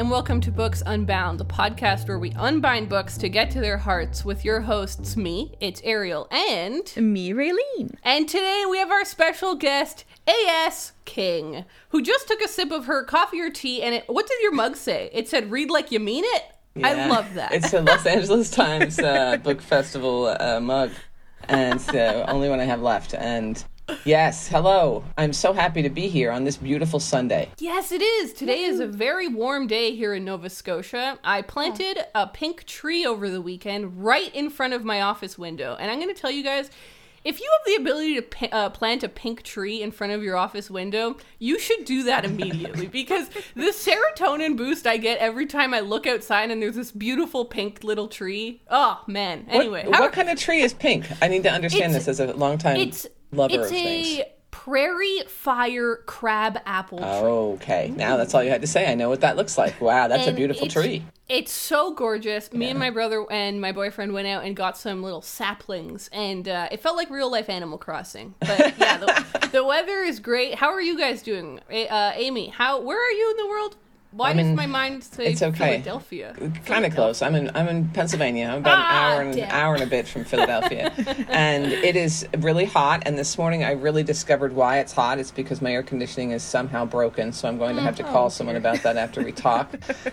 and welcome to Books Unbound, the podcast where we unbind books to get to their hearts with your hosts, me, it's Ariel, and... me, Raylene. And today we have our special guest, A.S. King, who just took a sip of her coffee or tea, and what did your mug say? It said, read like you mean it? Yeah, I love that. It's a Los Angeles Times book festival mug, and it's the only one I have left, and... Yes, hello. I'm so happy to be here on this beautiful Sunday. Yes, it is. Today is a very warm day here in Nova Scotia. I planted a pink tree over the weekend right in front of my office window. And I'm going to tell you guys, if you have the ability to plant a pink tree in front of your office window, you should do that immediately because the serotonin boost I get every time I look outside and there's this beautiful pink little tree. Oh, man. Anyway. What kind of tree is pink? I need to understand this as a longtime lover of things. It's a prairie fire crab apple tree. Okay. Now that's all you had to say. I know what that looks like. Wow, that's a beautiful tree. It's so gorgeous. Me and my brother and my boyfriend went out and got some little saplings, and it felt like real life Animal Crossing. But yeah, the weather is great. How are you guys doing? Amy, where are you in the world? Why does my mind say Philadelphia? Kind of close. I'm in Pennsylvania. I'm about an hour and a bit from Philadelphia. And it is really hot. And this morning I really discovered why it's hot. It's because my air conditioning is somehow broken. So I'm going to have to call someone about that after we talk.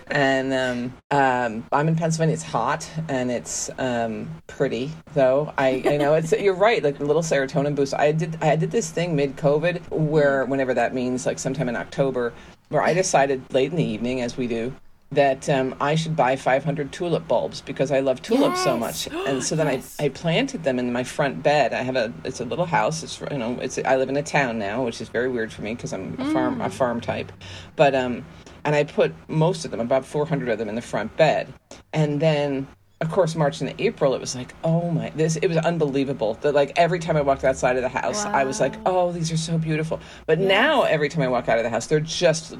And I'm in Pennsylvania. It's hot and it's pretty though. I know you're right. Like the little serotonin boost. I did this thing mid-COVID where whenever that means, like sometime in October, where I decided late in the evening, as we do, that I should buy 500 tulip bulbs because I love tulips so much. And so then I planted them in my front bed. It's a little house. I live in a town now, which is very weird for me because I'm a farm type. But and I put most of them, about 400 of them, in the front bed. And then, of course, March and April, it was like, it was unbelievable. That like every time I walked outside of the house, I was like, oh, these are so beautiful. But now every time I walk out of the house, they're just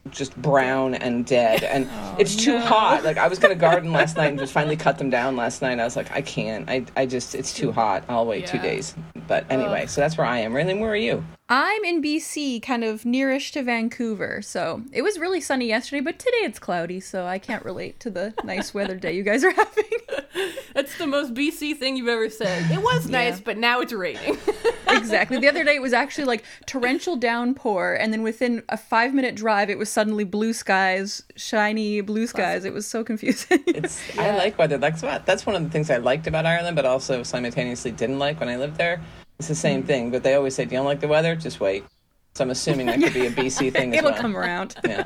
brown and dead. And it's too hot. Like I was going to garden last night and just finally cut them down last night. I was like, I can't. It's too hot. I'll wait 2 days. But anyway, so that's where I am. Raylene, where are you? I'm in BC, kind of nearish to Vancouver. So it was really sunny yesterday, but today it's cloudy, so I can't relate to the nice weather day you guys are having. That's the most BC thing you've ever said. It was nice, but now it's raining. Exactly. The other day it was actually like torrential downpour, and then within a 5-minute drive it was suddenly blue skies, shiny blue skies. It was so confusing. I like weather. That's one of the things I liked about Ireland, but also simultaneously didn't like when I lived there. It's the same thing, but they always say, do you don't like the weather? Just wait. So I'm assuming that could be a BC thing as well. It'll come around. Yeah.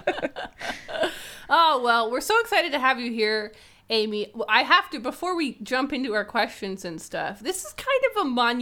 Oh, well, we're so excited to have you here, Amy. I have to, before we jump into our questions and stuff, this is kind of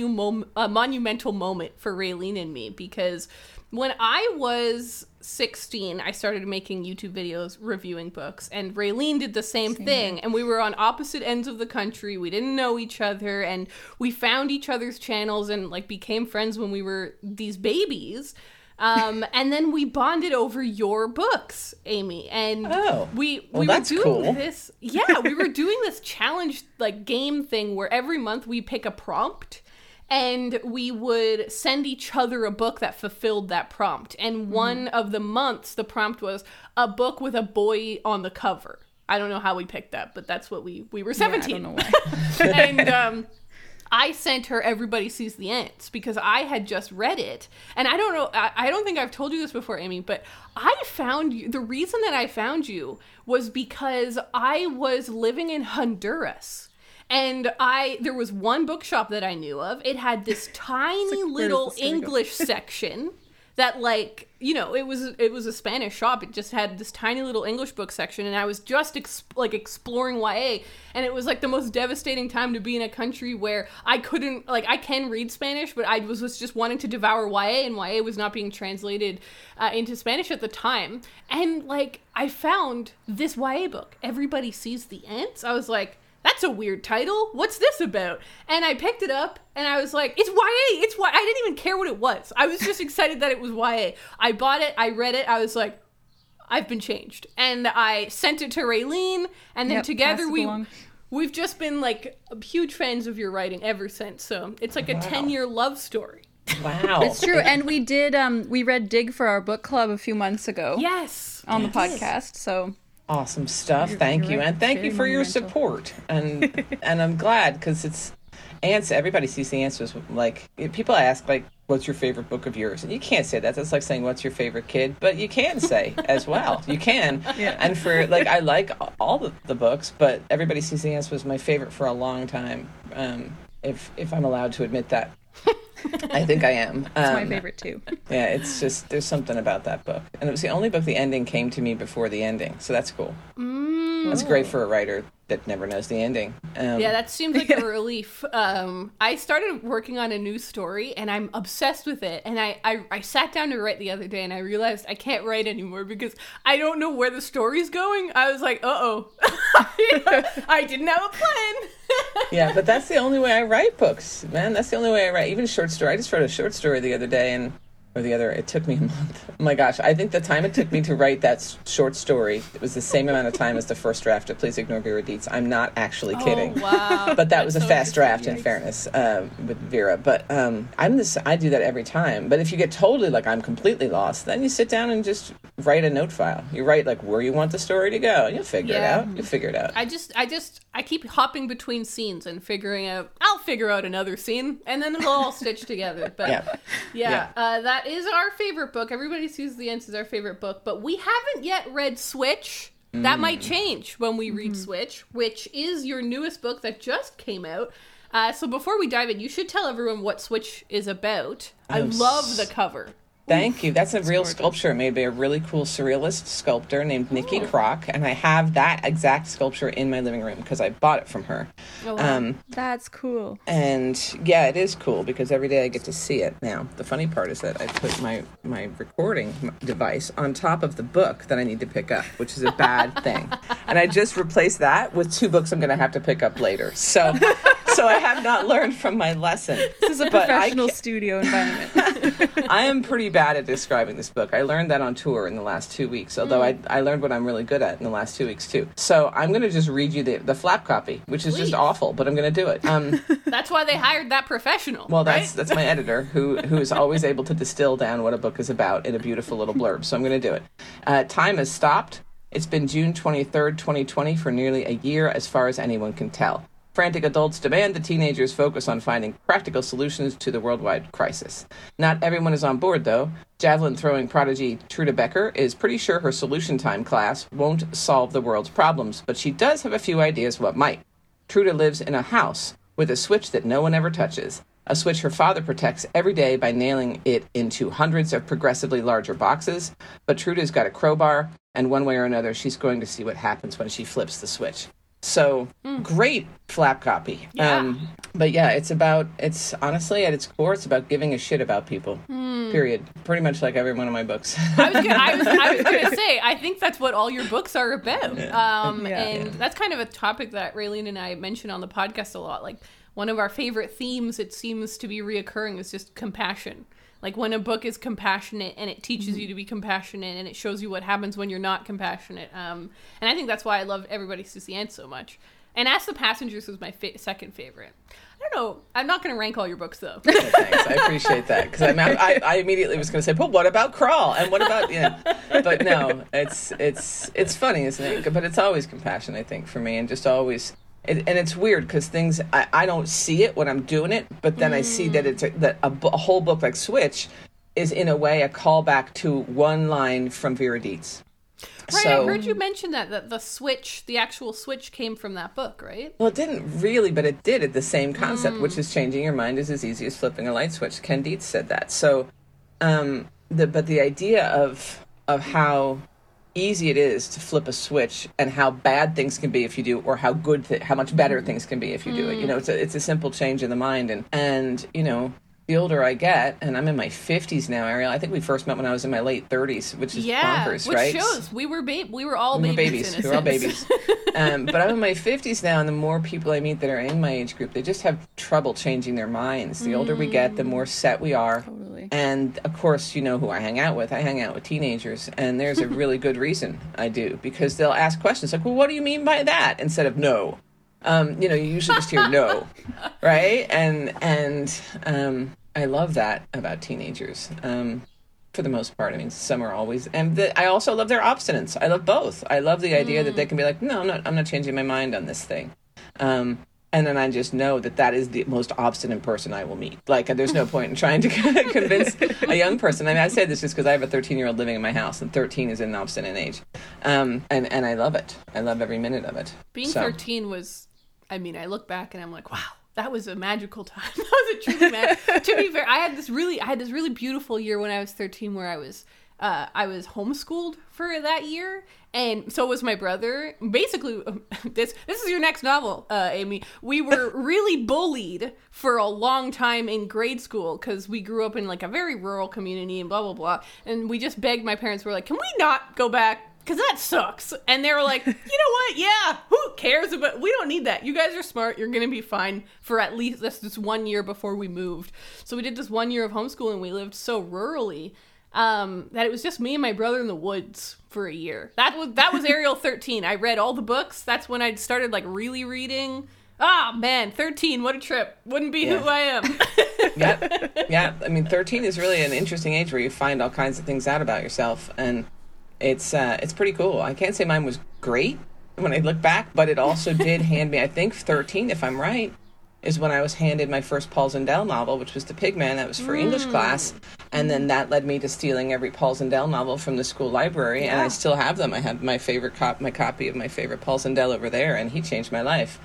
a monumental moment for Raylene and me, because when I was 16, I started making YouTube videos reviewing books, and Raylene did the same thing, and we were on opposite ends of the country. We didn't know each other, and we found each other's channels and like became friends when we were these babies. And then we bonded over your books, Amy, and we were doing this. Yeah, we were doing this challenge like game thing where every month we pick a prompt. And we would send each other a book that fulfilled that prompt. And one of the months, the prompt was a book with a boy on the cover. I don't know how we picked that, but that's what we were 17. Yeah, I don't know why. And I sent her Everybody Sees the Ants because I had just read it. And I don't know, I don't think I've told you this before, Amy, but I found you, the reason that I found you was because I was living in Honduras. And there was one bookshop that I knew of. It had this tiny little English section that, like, it was a Spanish shop. It just had this tiny little English book section, and I was just exploring YA, and it was like the most devastating time to be in a country where I couldn't, like, I can read Spanish, but I was just wanting to devour YA, and YA was not being translated into Spanish at the time. And like, I found this YA book, Everybody Sees the Ants. I was like, that's a weird title. What's this about? And I picked it up and I was like, it's YA. It's YA. I didn't even care what it was. I was just excited that it was YA. I bought it. I read it. I was like, I've been changed. And I sent it to Raylene. And then together we've just been like huge fans of your writing ever since. So it's like a 10-year love story. Wow. It's true. And we read Dig for our book club a few months ago. Yes. On the podcast. So Awesome stuff. Thank you. right. And thank Very you for your monumental. support. And I'm glad, because it's ants. Everybody sees the answers. Like, people ask, like, what's your favorite book of yours? And you can't say that. That's like saying, what's your favorite kid? But you can say as well. You can. Yeah. And for, like, I like all the books, but Everybody Sees the Ants was my favorite for a long time. If I'm allowed to admit that. I think I am. It's my favorite too. Yeah, it's just, there's something about that book. And it was the only book the ending came to me before the ending. So that's cool. That's great for a writer that never knows the ending. Yeah, that seems like a relief. I started working on a new story, and I'm obsessed with it. And I sat down to write the other day, and I realized I can't write anymore because I don't know where the story's going. I was like, uh-oh. I didn't have a plan. Yeah, but that's the only way I write books, man. That's the only way I write. Even short story. I just wrote a short story the other day, it took me a month. Oh my gosh, I think the time it took me to write that short story, it was the same amount of time as the first draft of Please Ignore Vera Dietz. I'm not actually kidding. Oh, wow. But that was a so fast draft, in yikes. fairness, with Vera. But I do that every time. But if you get totally, like, I'm completely lost, then you sit down and just write a note file. You write, like, where you want the story to go. You'll figure it out. You'll figure it out. I keep hopping between scenes and I'll figure out another scene, and then it'll all stitch together. But Yeah. that is our favorite book. Everybody Sees the Ants is our favorite book, but we haven't yet read Switch. That might change when we read Switch, which is your newest book that just came out. So before we dive in, you should tell everyone what Switch is about. I love the cover. Thank you. That's a real sculpture made by a really cool surrealist sculptor named Nikki Kroc, and I have that exact sculpture in my living room because I bought it from her. Oh, wow. That's cool. And yeah, it is cool because every day I get to see it. Now, the funny part is that I put my recording device on top of the book that I need to pick up, which is a bad thing. And I just replaced that with 2 books I'm going to have to pick up later. So I have not learned from my lesson. This is a professional studio environment. I am pretty bad at describing this book. I learned that on tour in the last 2 weeks, although I learned what I'm really good at in the last 2 weeks too. So I'm going to just read you the flap copy, which is just awful, but I'm going to do it. That's why they hired that professional. Well, right? that's my editor who is always able to distill down what a book is about in a beautiful little blurb. So I'm going to do it. Time has stopped. It's been June 23rd, 2020 for nearly a year as far as anyone can tell. Frantic adults demand the teenagers focus on finding practical solutions to the worldwide crisis. Not everyone is on board, though. Javelin-throwing prodigy Truda Becker is pretty sure her solution time class won't solve the world's problems, but she does have a few ideas what might. Truda lives in a house with a switch that no one ever touches, a switch her father protects every day by nailing it into hundreds of progressively larger boxes, but Truda's got a crowbar, and one way or another, she's going to see what happens when she flips the switch. So, great flap copy. Yeah. But yeah, it's honestly, at its core, it's about giving a shit about people. Period. Pretty much like every one of my books. I was going to say, I think that's what all your books are about. That's kind of a topic that Raylene and I mention on the podcast a lot. Like, one of our favorite themes, it seems to be reoccurring, is just compassion. Like, when a book is compassionate and it teaches you to be compassionate and it shows you what happens when you're not compassionate. And I think that's why I love Everybody Sees the Ants so much. And Ask the Passengers was my second favorite. I don't know. I'm not going to rank all your books, though. Okay, thanks. I appreciate that. Because I immediately was going to say, but what about Crawl? And what about, But no, it's funny, isn't it? But it's always compassion, I think, for me. And just always... and it's weird because things, I don't see it when I'm doing it, but then I see that that a whole book like Switch is in a way a callback to one line from Vera Dietz. Right, So, I heard you mention that the actual switch came from that book, right? well, it didn't really, but it did. The same concept, which is changing your mind is as easy as flipping a light switch. Ken Dietz said that. So, the idea of how easy it is to flip a switch and how bad things can be if you do, or how how much better things can be if you do it. It's a simple change in the mind, and the older I get, and I'm in my 50s now, Ariel. I think we first met when I was in my late 30s, which is bonkers, which right? shows we were all babies. We were all babies. But I'm in my 50s now, and the more people I meet that are in my age group, they just have trouble changing their minds. The older we get, the more set we are. Totally. And, of course, you know who I hang out with. I hang out with teenagers, and there's a really good reason I do, because they'll ask questions like, well, what do you mean by that? Instead of no. You usually just hear no, right? And I love that about teenagers. for the most part. I mean, some are always, and I also love their obstinance. I love both. I love the idea that they can be like, no, I'm not changing my mind on this thing. And then I just know that is the most obstinate person I will meet. Like, there's no point in trying to convince a young person. I mean, I say this just because I have a 13-year-old living in my house, and 13 is an obstinate age. And I love it. I love every minute of it. Being 13 was, I mean, I look back and I'm like, wow, that was a magical time. That was a truly magical. To be fair, I had this really beautiful year when I was 13 where I was homeschooled for that year, and so was my brother. Basically, this is your next novel, Amy. We were really bullied for a long time in grade school because we grew up in like a very rural community and blah blah blah, and we just begged my parents. We're like, can we not go back? Because that sucks. And they were like, you know what? Yeah, who cares about, we don't need that. You guys are smart. You're going to be fine for at least this 1 year before we moved. So we did this 1 year of homeschooling. We lived so rurally that it was just me and my brother in the woods for a year. That was Ariel 13. I read all the books. That's when I started like really reading. Ah, man, 13, what a trip. Wouldn't be who I am. Yeah. I mean, 13 is really an interesting age where you find all kinds of things out about yourself, and it's pretty cool. I can't say mine was great when I look back, but it also did hand me, I think 13, if I'm right, is when I was handed my first Paul Zindel novel, which was The Pigman. That was for English class. And then that led me to stealing every Paul Zindel novel from the school library. And I still have them. I have my favorite my copy of my favorite Paul Zindel over there. And he changed my life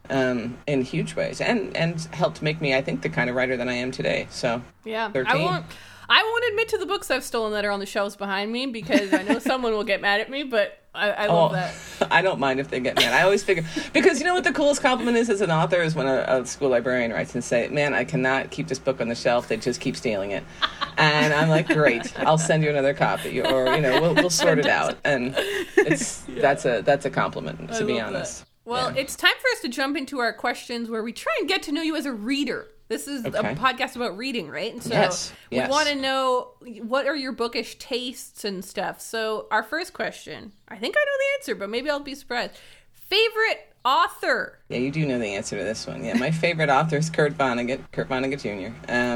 in huge ways. And helped make me, I think, the kind of writer that I am today. So, yeah, 13. I won't admit to the books I've stolen that are on the shelves behind me because I know someone will get mad at me, but I love that. I don't mind if they get mad. I always figure, because you know what the coolest compliment is as an author is when a school librarian writes and say, man, I cannot keep this book on the shelf. They just keep stealing it. And I'm like, great, I'll send you another copy, or, we'll sort it out. And that's a compliment, to be honest. That. Well, it's time for us to jump into our questions where we try and get to know you as a reader. This is a podcast about reading, right? And so we want to know, what are your bookish tastes and stuff? So our first question, I think I know the answer, but maybe I'll be surprised. Favorite author? Yeah, you do know the answer to this one. Yeah, my favorite author is Kurt Vonnegut Jr.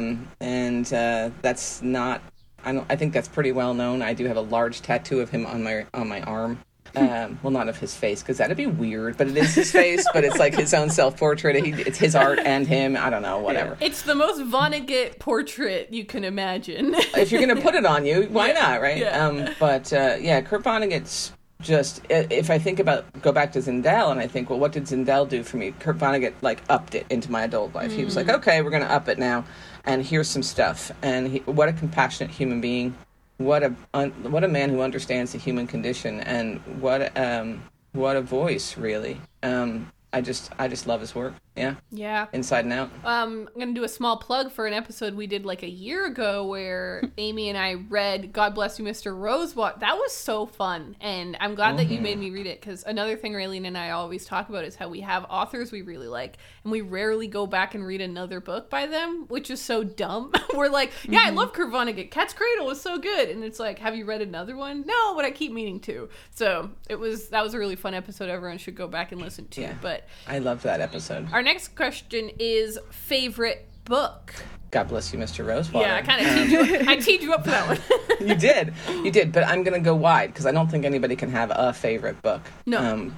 That's not, I think that's pretty well known. I do have a large tattoo of him on my arm. Well, not of his face, because that'd be weird, but it is his face, but it's like his own self-portrait. It's his art and him. I don't know, whatever. It's the most Vonnegut portrait you can imagine. If you're going to put it on you, why not, right? Yeah. Kurt Vonnegut's just, if I go back to Zindel, and I think, well, what did Zindel do for me? Kurt Vonnegut, upped it into my adult life. He was like, okay, we're going to up it now, and here's some stuff. And what a compassionate human being. What a man who understands the human condition, and what a voice, really. I just love his work. Yeah. Inside and out. I'm going to do a small plug for an episode we did like a year ago where Amy and I read God Bless You, Mr. Rosewater. That was so fun. And I'm glad that you made me read it, because another thing Raylene and I always talk about is how we have authors we really like, and we rarely go back and read another book by them, which is so dumb. We're like, yeah, I love Kurt Vonnegut. Cat's Cradle was so good. And it's like, have you read another one? No, but I keep meaning to. So that was a really fun episode. Everyone should go back and listen to. Yeah. But I loved that episode. Our next question is favorite book. God Bless You, Mr. Rosewater. Yeah, I kind of teed you up for that one. You did, but I'm going to go wide because I don't think anybody can have a favorite book. No.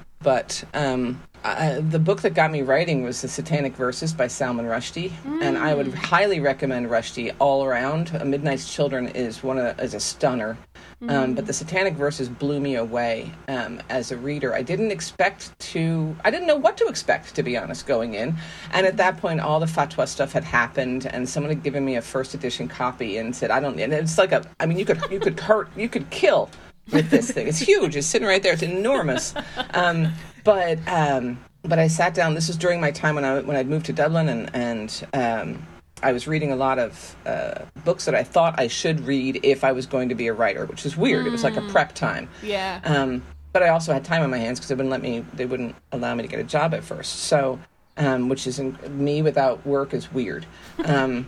The book that got me writing was The Satanic Verses by Salman Rushdie, and I would highly recommend Rushdie all around. A Midnight's Children is a stunner, but The Satanic Verses blew me away as a reader. I didn't know what to expect, to be honest, going in, and at that point all the fatwa stuff had happened, and someone had given me a first edition copy and said, and it's like you could kill with this thing. It's huge. It's sitting right there. It's enormous. But I sat down. This was during my time when I'd moved to Dublin, and I was reading a lot of books that I thought I should read if I was going to be a writer, which is weird. It was like a prep time. Yeah. But I also had time on my hands because they wouldn't allow me to get a job at first. So, which is me without work is weird. The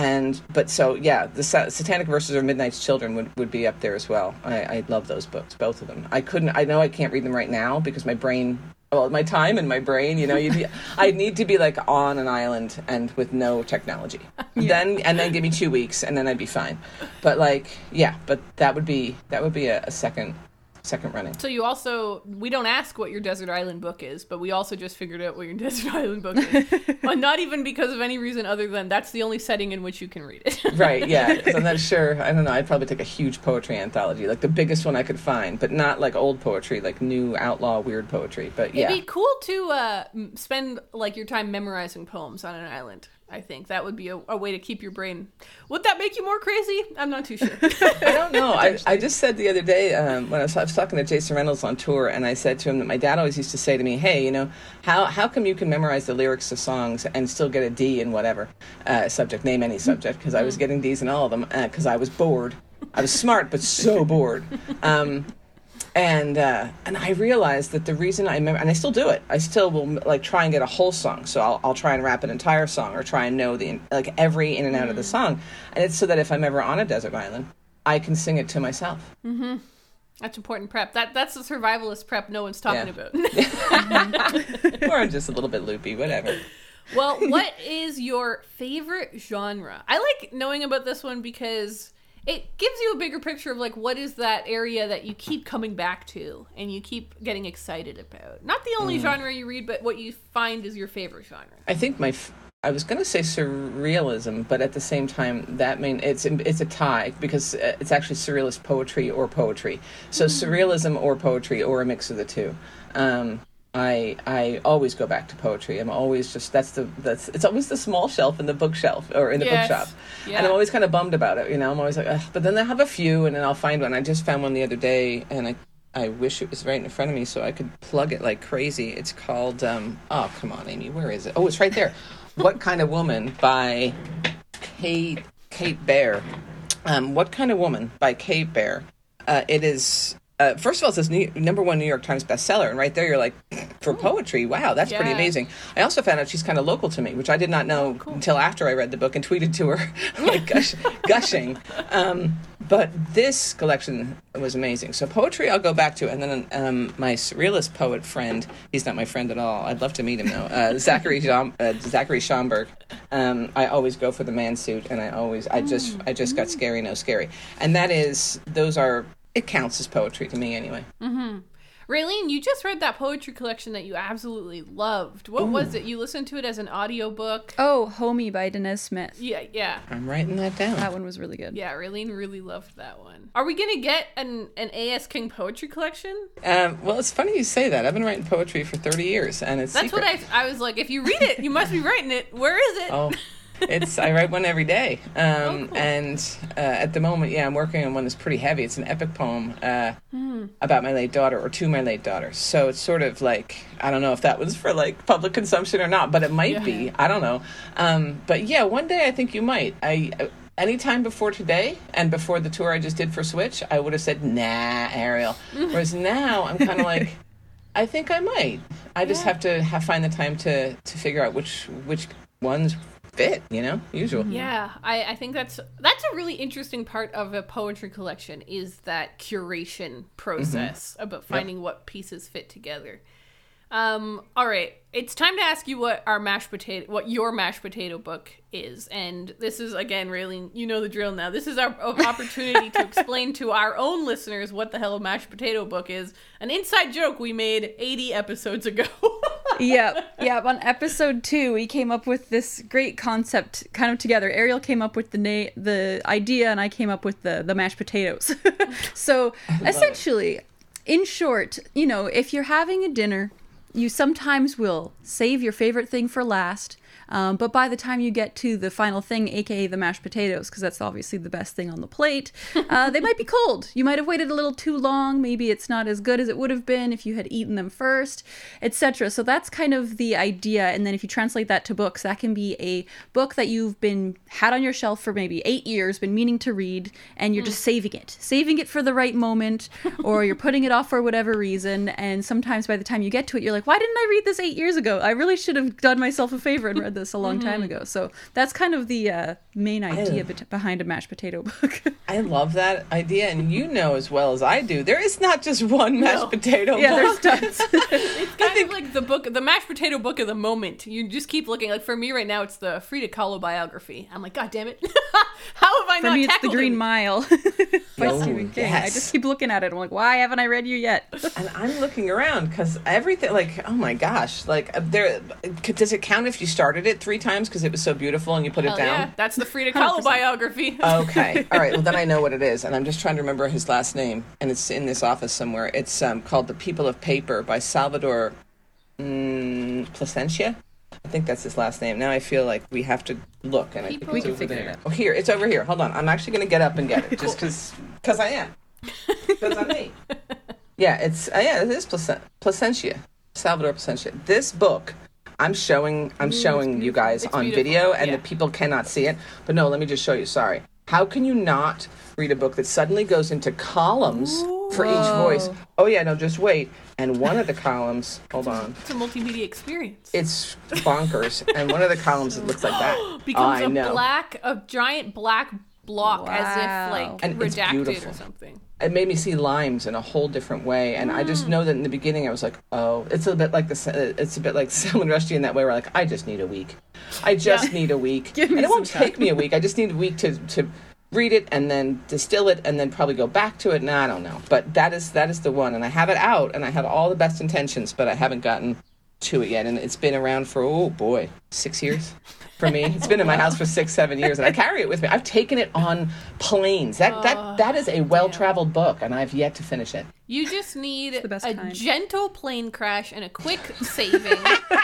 Satanic Verses or Midnight's Children would be up there as well. I love those books, both of them. I know I can't read them right now because my brain well, my time and my brain, I need to be like on an island and with no technology. Then give me 2 weeks and then I'd be fine. But but that would be a second running. So we don't ask what your desert island book is, but we also just figured out what your desert island book is. But not even because of any reason other than that's the only setting in which you can read it. Right, yeah, because I'm not sure, I don't know, I'd probably take a huge poetry anthology, like the biggest one I could find, but not like old poetry, like new outlaw weird poetry, but yeah. It'd be cool to spend like your time memorizing poems on an island. I think that would be a way to keep your brain. Would that make you more crazy? I'm not too sure. I don't know. I just said the other day when I was talking to Jason Reynolds on tour, and I said to him that my dad always used to say to me, hey, how come you can memorize the lyrics to songs and still get a D in whatever subject, name any subject, because I was getting Ds in all of them because I was bored. I was smart, but so bored. And I realized that the reason I remember, and I still do it, I still will like try and get a whole song. So I'll try and rap an entire song or try and know every in and out of the song. And it's so that if I'm ever on a desert island, I can sing it to myself. Mm-hmm. That's important prep. That's the survivalist prep no one's talking about. Or I'm just a little bit loopy, whatever. Well, what is your favorite genre? I like knowing about this one because it gives you a bigger picture of like what is that area that you keep coming back to and you keep getting excited about. Not the only genre you read, but what you find is your favorite genre. I think I was going to say surrealism, but at the same time, that it's a tie because it's actually surrealist poetry or poetry. So surrealism or poetry or a mix of the two. I always go back to poetry. I'm always just it's always the small shelf in the bookshelf or in the bookshop, and I'm always kind of bummed about it. I'm always like, ugh. But then I have a few, and then I'll find one. I just found one the other day, and I wish it was right in front of me so I could plug it like crazy. It's called oh come on, Amy, where is it? Oh, it's right there. What Kind of Woman by Kate Baer. What Kind of Woman by Kate Baer. It is. First of all, it says #1 New York Times bestseller, and right there you're like, for poetry, wow, that's pretty amazing. I also found out she's kind of local to me, which I did not know until after I read the book and tweeted to her, like gushing. But this collection was amazing. So poetry I'll go back to, and then my surrealist poet friend, he's not my friend at all, I'd love to meet him though, Zachary Schomburg. I always go for the man suit, and I just got Scary No Scary. And it counts as poetry to me anyway. Mm-hmm. Raylene, you just read that poetry collection that you absolutely loved. What was it? You listened to it as an audiobook? Oh, Homie by Denez Smith. Yeah. I'm writing that down. That one was really good. Yeah, Raylene really loved that one. Are we going to get an A.S. King poetry collection? Well, it's funny you say that. I've been writing poetry for 30 years, and it's That's secret. what I was like, if you read it, you must be writing it. Where is it? Oh. I write one every day. Cool. And at the moment, I'm working on one that's pretty heavy. It's an epic poem about my late daughter, or to my late daughter. So it's sort of like, I don't know if that was for like public consumption or not, but it might be. I don't know. But yeah, one day I think you might. Anytime before today and before the tour I just did for Switch, I would have said, nah, Ariel. Whereas now I'm kind of like, I think I might. I just have to find the time to figure out which ones fit, usual. Yeah, I think that's a really interesting part of a poetry collection is that curation process about finding what pieces fit together. All right, it's time to ask you what your mashed potato book is, and this is again, Raylene, you know the drill now. This is our opportunity to explain to our own listeners what the hell a mashed potato book is. An inside joke we made 80 episodes ago. Yeah. On episode 2, we came up with this great concept kind of together. Ariel came up with the idea, and I came up with the mashed potatoes. So essentially, in short, if you're having a dinner, you sometimes will save your favorite thing for last. But by the time you get to the final thing, aka the mashed potatoes, because that's obviously the best thing on the plate, they might be cold. You might have waited a little too long. Maybe it's not as good as it would have been if you had eaten them first, etc. So that's kind of the idea. And then if you translate that to books, that can be a book that you've had on your shelf for maybe 8 years, been meaning to read, and you're just saving it for the right moment, or you're putting it off for whatever reason. And sometimes by the time you get to it, you're like, why didn't I read this 8 years ago? I really should have done myself a favor and read this a long time ago. So that's kind of the main idea behind a mashed potato book. I love that idea, and you know as well as I do, there is not just one mashed potato Yeah, book. there's tons. It's kind of like the mashed potato book of the moment. You just keep looking. Like for me right now, it's the Frida Kahlo biography. I'm like, God damn it! How have I For not me, it's The tackled Green it? Mile by Stephen King. I just keep looking at it. I'm like, why haven't I read you yet? And I'm looking around because everything, like, oh my gosh, like, there. Does it count if you started it 3 times because it was so beautiful and you put Hell it down? yeah, that's the Frida Kahlo 100%. biography. Okay. All right. Well, then I know what it is, and I'm just trying to remember his last name, and it's in this office somewhere. It's called The People of Paper by Salvador Plasencia. I think that's his last name. Now I feel like we have to look, and I think We it's can over figure it there. out. Oh, here. It's over here. Hold on. I'm actually going to get up and get it, just because I am. Because I'm me. Yeah, it is Plasencia. Salvador Plasencia. This book, I'm showing you guys It's on beautiful. video, and Yeah. the people cannot see it. But no, let me just show you. Sorry. How can you not read a book that suddenly goes into columns for each voice? Oh yeah, no, just wait. And one of the columns, hold on, It's a multimedia experience. it's bonkers. And one of the columns, it looks like that. Becomes I know. a giant black block, as if Wow. like And it's redacted beautiful. or something. It made me see limes in a whole different way, and I just know that in the beginning I was like, oh, it's a bit like Salman Rushdie in that way, where like I just need a week. I just need a week, Give me and it won't some time. take me a week. I just need a week to read it and then distill it and then probably go back to it. Nah, I don't know, but that is the one, and I have it out, and I have all the best intentions, but I haven't gotten to it yet, and it's been around for 6 years. For me, it's been in my house for 6-7 years, and I carry it with me. I've taken it on planes. That is a well-traveled book, and I've yet to finish it. You just need the best a kind. gentle plane crash and a quick saving.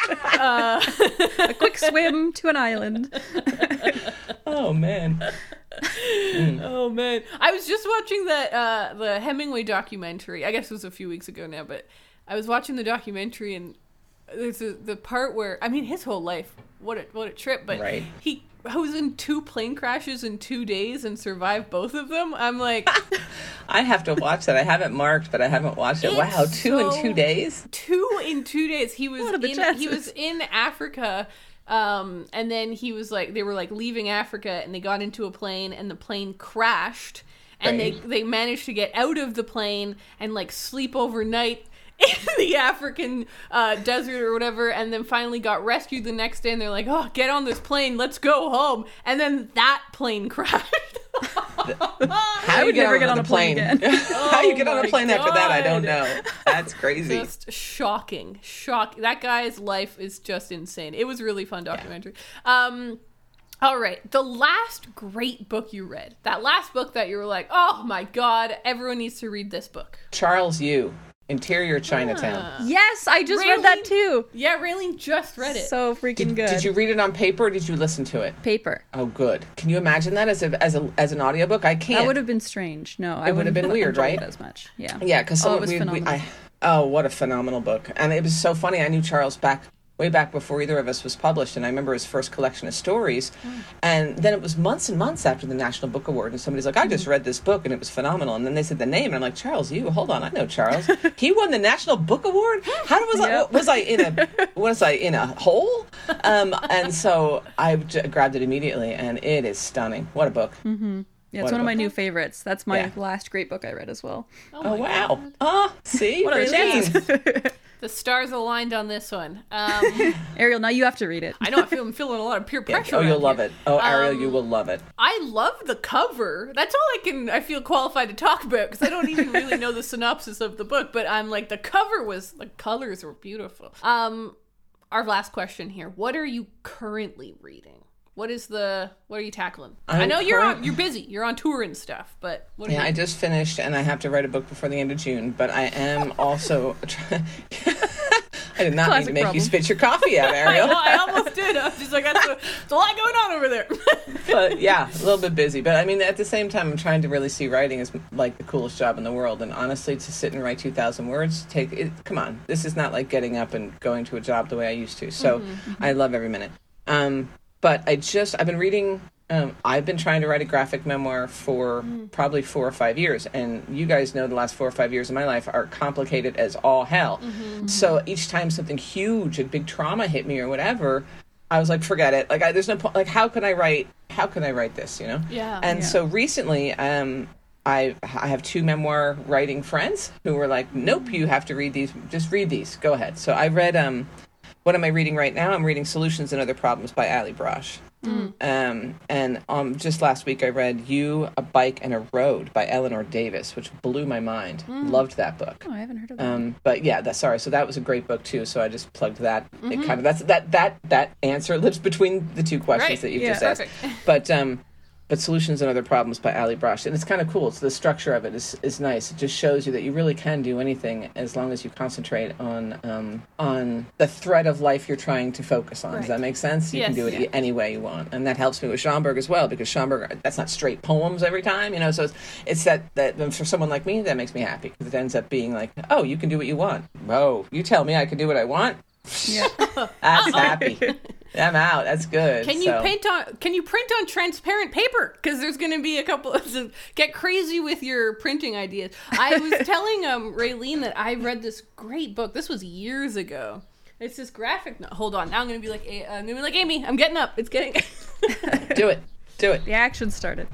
A quick swim to an island. Oh man. Oh man, I was just watching that the Hemingway documentary. I guess it was a few weeks ago now, but I was watching the documentary, and there's the part where, I mean, his whole life, what a trip, but Right. he was in 2 plane crashes in 2 days and survived both of them. I'm like, I have to watch that. I have it marked, but I haven't watched it. It's Wow, 2 in so- 2 days? 2 in 2 days. He was What are the he chances? was in Africa, and then he was like, they were like leaving Africa, and they got into a plane, and the plane crashed, and Right. they managed to get out of the plane and like sleep overnight in the African desert or whatever, and then finally got rescued the next day, and they're like, oh, get on this plane, let's go home, and then that plane crashed. How would never get on a plane again. How you get on a my plane after that, I don't God. know. That's crazy. Just shocking. That guy's life is just insane. It was a really fun documentary. All right, the last great book you read, that last book that you were like, oh my God, everyone needs to read this book. Charles Yu, Interior Chinatown. Yes, I just read that too. Yeah, Raylene just read it. So freaking good. Did you read it on paper or did you listen to it? Paper? Oh, good. Can you imagine that as an audiobook? I can't. That would have been strange. No, I would have wouldn't been weird, enjoyed right? it as much. Yeah. Yeah, because it was phenomenal. what a phenomenal book. And it was so funny. I knew Charles way back before either of us was published, and I remember his first collection of stories. And then it was months and months after the National Book Award, and somebody's like, I just read this book, and it was phenomenal. And then they said the name, and I'm like, Charles Yu, hold on, I know Charles. He won the National Book Award? How was I in a hole? And so I grabbed it immediately, and it is stunning. What a book. Yeah, What it's one a of my book. new favorites. That's my Yeah. last great book I read as well. Oh, wow. Oh, see? What are the chances? The stars aligned on this one. Ariel, now you have to read it. I know, I'm feeling a lot of peer Yeah. pressure. Oh, you'll around love here. it. Oh, Ariel, you will love it. I love the cover. That's all I feel qualified to talk about, because I don't even really know the synopsis of the book, but I'm like, the colors were beautiful. Our last question here. What are you currently reading? What are you tackling? I know you're busy. You're on tour and stuff, but what are you I just finished, and I have to write a book before the end of June, but I am also... I did not Classic mean to make problem. you spit your coffee out, Ariel. I almost did. I was just like, there's a lot going on over there. But yeah, a little bit busy. But I mean, at the same time, I'm trying to really see writing as like the coolest job in the world. And honestly, to sit and write 2,000 words, come on. This is not like getting up and going to a job the way I used to. So I love every minute. But I've been reading, I've been trying to write a graphic memoir for probably 4 or 5 years. And you guys know the last 4 or 5 years of my life are complicated as all hell. So each time something huge, a big trauma hit me or whatever, I was like, forget it. Like, there's no point. Like, how can I write this, you know? Yeah. And so recently, I have 2 memoir writing friends who were like, nope, you have to read these. Just read these. Go ahead. So I read, what am I reading right now? I'm reading Solutions and Other Problems by Ali Brosh. And just last week I read You, a Bike, and a Road by Eleanor Davis, which blew my mind. Loved that book. Oh, I haven't heard of that. But yeah, so that was a great book too. So I just plugged that. It kind of that answer lives between the 2 questions that you've just asked. But Solutions and Other Problems by Ali Brosh. And it's kind of cool. So the structure of it is nice. It just shows you that you really can do anything as long as you concentrate on the thread of life you're trying to focus on. Does that make sense? You can do it any way you want. And that helps me with Schomburg as well, because Schomburg, that's not straight poems every time, you know. So it's that for someone like me, that makes me happy, because it ends up being like, oh, you can do what you want. Oh, you tell me I can do what I want? Yeah. That's happy. I'm out. That's good. Can you print on transparent paper? Because there's going to be a couple of get crazy with your printing ideas. I was telling Raylene that I read this great book. This was years ago. It's this graphic. Hold on. Now I'm going to be like Amy. I'm getting up. It's getting. Do it. The action started.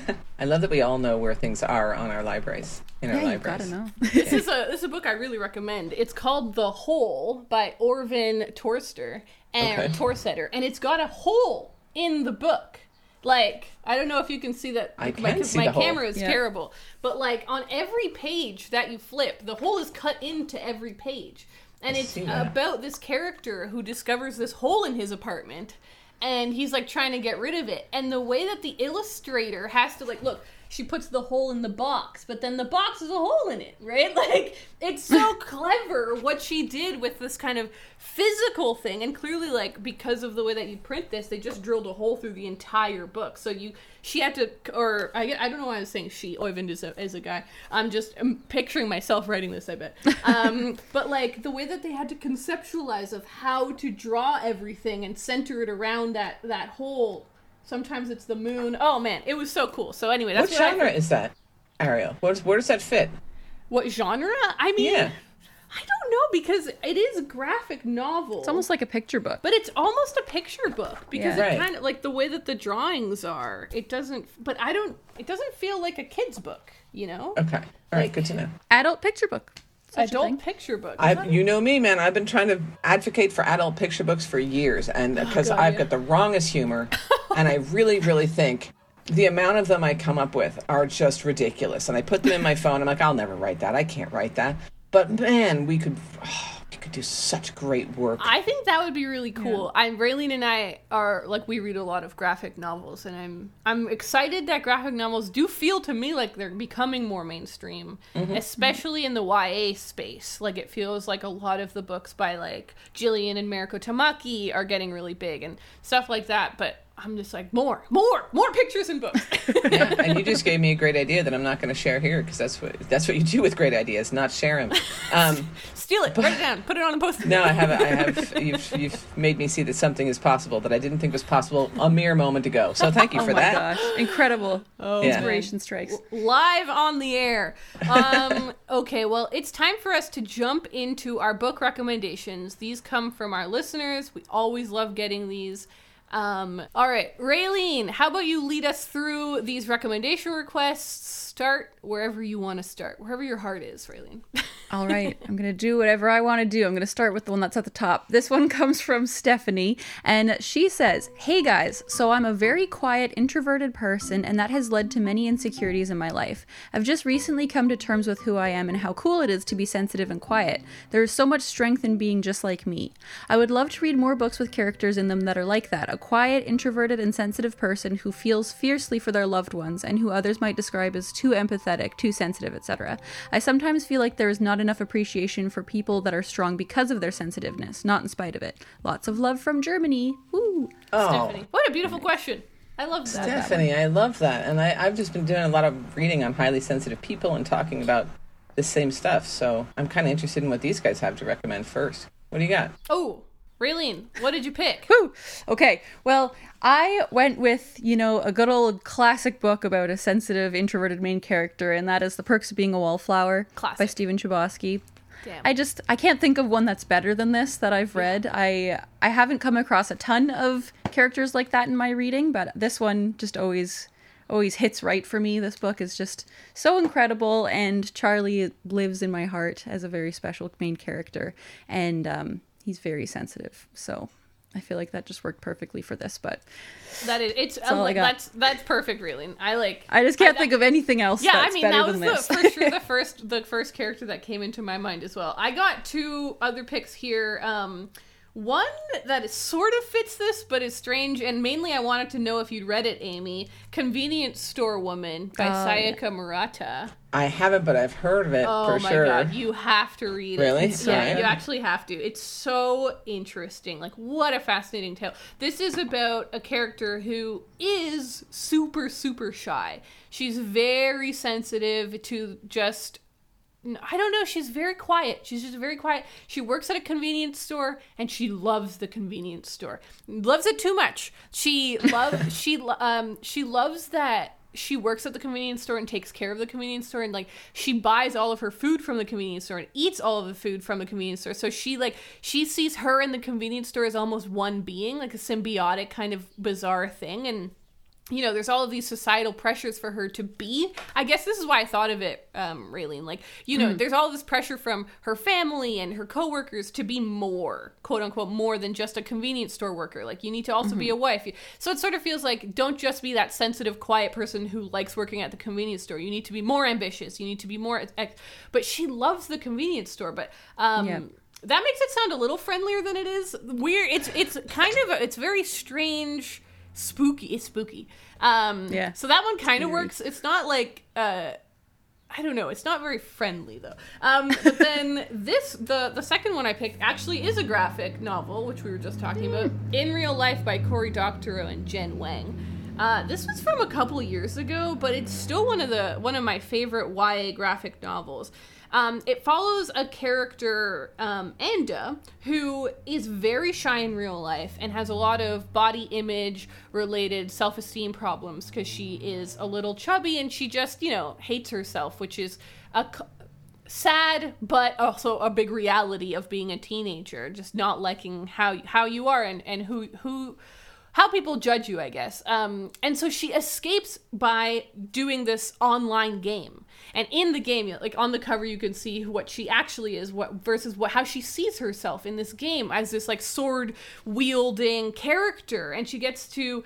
I love that we all know where things are on our libraries. In our libraries. You gotta know. This is a book I really recommend. It's called The Hole by Orvin Torster and Torsetter, and it's got a hole in the book. Like, I don't know if you can see that. I can see my the camera hole. is terrible, but like on every page that you flip, the hole is cut into every page, and it's about this character who discovers this hole in his apartment. And he's, like, trying to get rid of it. And the way that the illustrator has to, like, look, she puts the hole in the box, but then the box is a hole in it, right? Like, it's so clever what she did with this kind of physical thing. And clearly, like, because of the way that you print this, they just drilled a hole through the entire book. So she had to, or I don't know why I was saying she, Oyvind is a guy. I'm picturing myself writing this, I bet. But like the way that they had to conceptualize of how to draw everything and center it around that hole. Sometimes it's the moon. Oh man, it was so cool. So anyway, that's what genre is that, Ariel? Where does that fit? What genre? I mean, I don't know, because it is a graphic novel. It's almost like a picture book. But it's almost a picture book, because it kind of, like, the way that the drawings are, it doesn't feel like a kid's book, you know? Okay. All right, good to know. Adult picture book. Adult picture book. You know me, man. I've been trying to advocate for adult picture books for years, and because I've got the wrongest humor, and I really, really think the amount of them I come up with are just ridiculous. And I put them in my phone. I'm like, I'll never write that. I can't write that. But man, we could do such great work. I think that would be really cool. Raylene and I are, like, we read a lot of graphic novels, and I'm excited that graphic novels do feel to me like they're becoming more mainstream, especially in the YA space. Like, it feels like a lot of the books by, like, Jillian and Mariko Tamaki are getting really big and stuff like that, but I'm just like, more pictures and books. Yeah, and you just gave me a great idea that I'm not going to share here, because that's what you do with great ideas, not share them. Steal it, write it down, put it on a post-it. No, I have. You've made me see that something is possible that I didn't think was possible a mere moment ago. So thank you for that. Oh my gosh, incredible! Inspiration strikes live on the air. Okay, well, it's time for us to jump into our book recommendations. These come from our listeners. We always love getting these. All right, Raylene, how about you lead us through these recommendation requests? Start wherever you want to start, wherever your heart is, Raylene. All right, I'm going to do whatever I want to do. I'm going to start with the one that's at the top. This one comes from Stephanie, and she says, "Hey guys, so I'm a very quiet, introverted person, and that has led to many insecurities in my life. I've just recently come to terms with who I am and how cool it is to be sensitive and quiet. There is so much strength in being just like me. I would love to read more books with characters in them that are like that, a quiet, introverted, and sensitive person who feels fiercely for their loved ones and who others might describe as too empathetic, too sensitive, etc. I sometimes feel like there is not enough appreciation for people that are strong because of their sensitiveness, not in spite of it. Lots of love from Germany." Woo! Oh, Stephanie, what a beautiful question. I love that. Stephanie, I love that. And I've just been doing a lot of reading on highly sensitive people and talking about the same stuff. So I'm kind of interested in what these guys have to recommend first. What do you got? Oh, Raylene, what did you pick? Woo! Okay, well, I went with, a good old classic book about a sensitive, introverted main character, and that is The Perks of Being a Wallflower by Stephen Chbosky. Damn. I can't think of one that's better than this that I've read. I haven't come across a ton of characters like that in my reading, but this one just always hits right for me. This book is just so incredible, and Charlie lives in my heart as a very special main character, and he's very sensitive. So I feel like that just worked perfectly for this, but that's perfect, really. I just can't think of anything else that's better than this. For sure the first character that came into my mind as well. I got two other picks here. One that sort of fits this, but is strange, and mainly I wanted to know if you'd read it, Amy. Convenience Store Woman by Sayaka Murata. I haven't, but I've heard of it for sure. Oh my god, you have to read it. Really? Yeah, you actually have to. It's so interesting. Like, what a fascinating tale. This is about a character who is super, super shy. She's very sensitive to just... I don't know. She's very quiet. She's just very quiet. She works at a convenience store, and she loves the convenience store. Loves it too much. She loves that she works at the convenience store and takes care of the convenience store, and like she buys all of her food from the convenience store and eats all of the food from the convenience store. So she sees her and the convenience store as almost one being, like a symbiotic kind of bizarre thing. And you know, there's all of these societal pressures for her to be. I guess this is why I thought of it, Raylene. Like, you know, there's all this pressure from her family and her coworkers to be more, quote unquote, more than just a convenience store worker. Like, you need to also be a wife. So it sort of feels like, don't just be that sensitive, quiet person who likes working at the convenience store. You need to be more ambitious. You need to be more... But she loves the convenience store. But... that makes it sound a little friendlier than it is. Weird. It's kind of... it's very strange... It's spooky. So that one kind of works. It's not like I don't know, it's not very friendly though. But then the second one I picked actually is a graphic novel, which we were just talking about, In Real Life by Cory Doctorow and Jen Wang. This was from a couple of years ago, but it's still one of my favorite YA graphic novels. It follows a character, Anda, who is very shy in real life and has a lot of body image related self-esteem problems because she is a little chubby and she just, you know, hates herself, which is a sad but also a big reality of being a teenager, just not liking how you are and how people judge you, I guess. And so she escapes by doing this online game. And in the game, like on the cover, you can see what she actually is, how she sees herself in this game as this like sword wielding character. And she gets to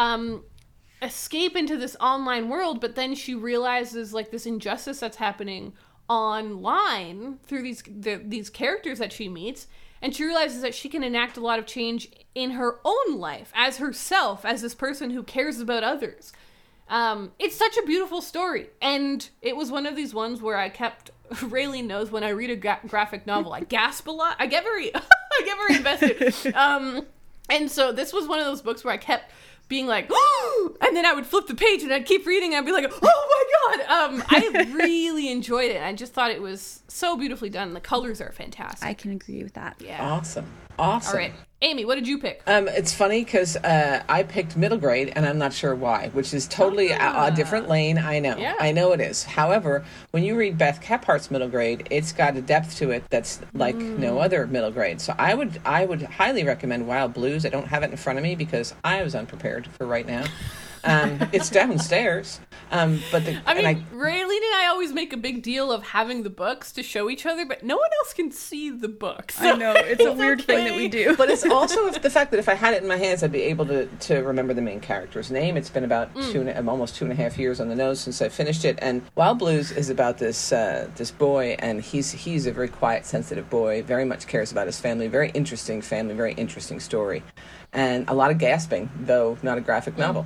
escape into this online world, but then she realizes like this injustice that's happening online through these characters that she meets. And she realizes that she can enact a lot of change in her own life as herself, as this person who cares about others. It's such a beautiful story. And it was one of these ones where Raylene knows when I read a graphic novel, I gasp a lot. I get very invested. And so this was one of those books where I kept being like, oh! And then I would flip the page and I'd keep reading and I'd be like, oh my god! I really enjoyed it. I just thought it was so beautifully done. The colors are fantastic. I can agree with that. Yeah. Awesome. All right. Amy, what did you pick? It's funny because I picked middle grade, and I'm not sure why, which is totally a different lane. I know. Yeah. I know it is. However, when you read Beth Kephardt's middle grade, it's got a depth to it that's like no other middle grade. So I would highly recommend Wild Blues. I don't have it in front of me because I was unprepared for right now. It's downstairs. Raylene and I always make a big deal of having the books to show each other, but no one else can see the books. I know, it's a weird thing that we do. But it's also the fact that if I had it in my hands, I'd be able to remember the main character's name. It's been about almost 2.5 years on the nose since I finished it. And Wild Blues is about this boy, and he's a very quiet, sensitive boy, very much cares about his family, very interesting family, very interesting story. And a lot of gasping, though not a graphic novel.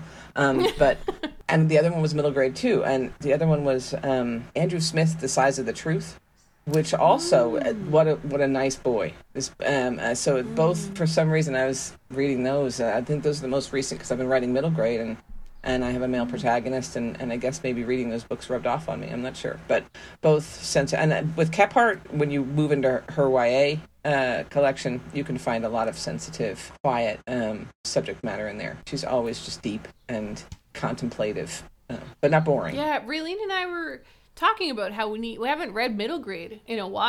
And the other one was middle grade too. And the other one was Andrew Smith, The Size of the Truth, which also, what a nice boy. So both, for some reason, I was reading those. I think those are the most recent because I've been writing middle grade and I have a male protagonist, and I guess maybe reading those books rubbed off on me. I'm not sure. But both and with Kephart, when you move into her YA collection, you can find a lot of sensitive, quiet subject matter in there. She's always just deep and contemplative, but not boring. Yeah, Raylene and I were talking about how we haven't read middle grade in a while.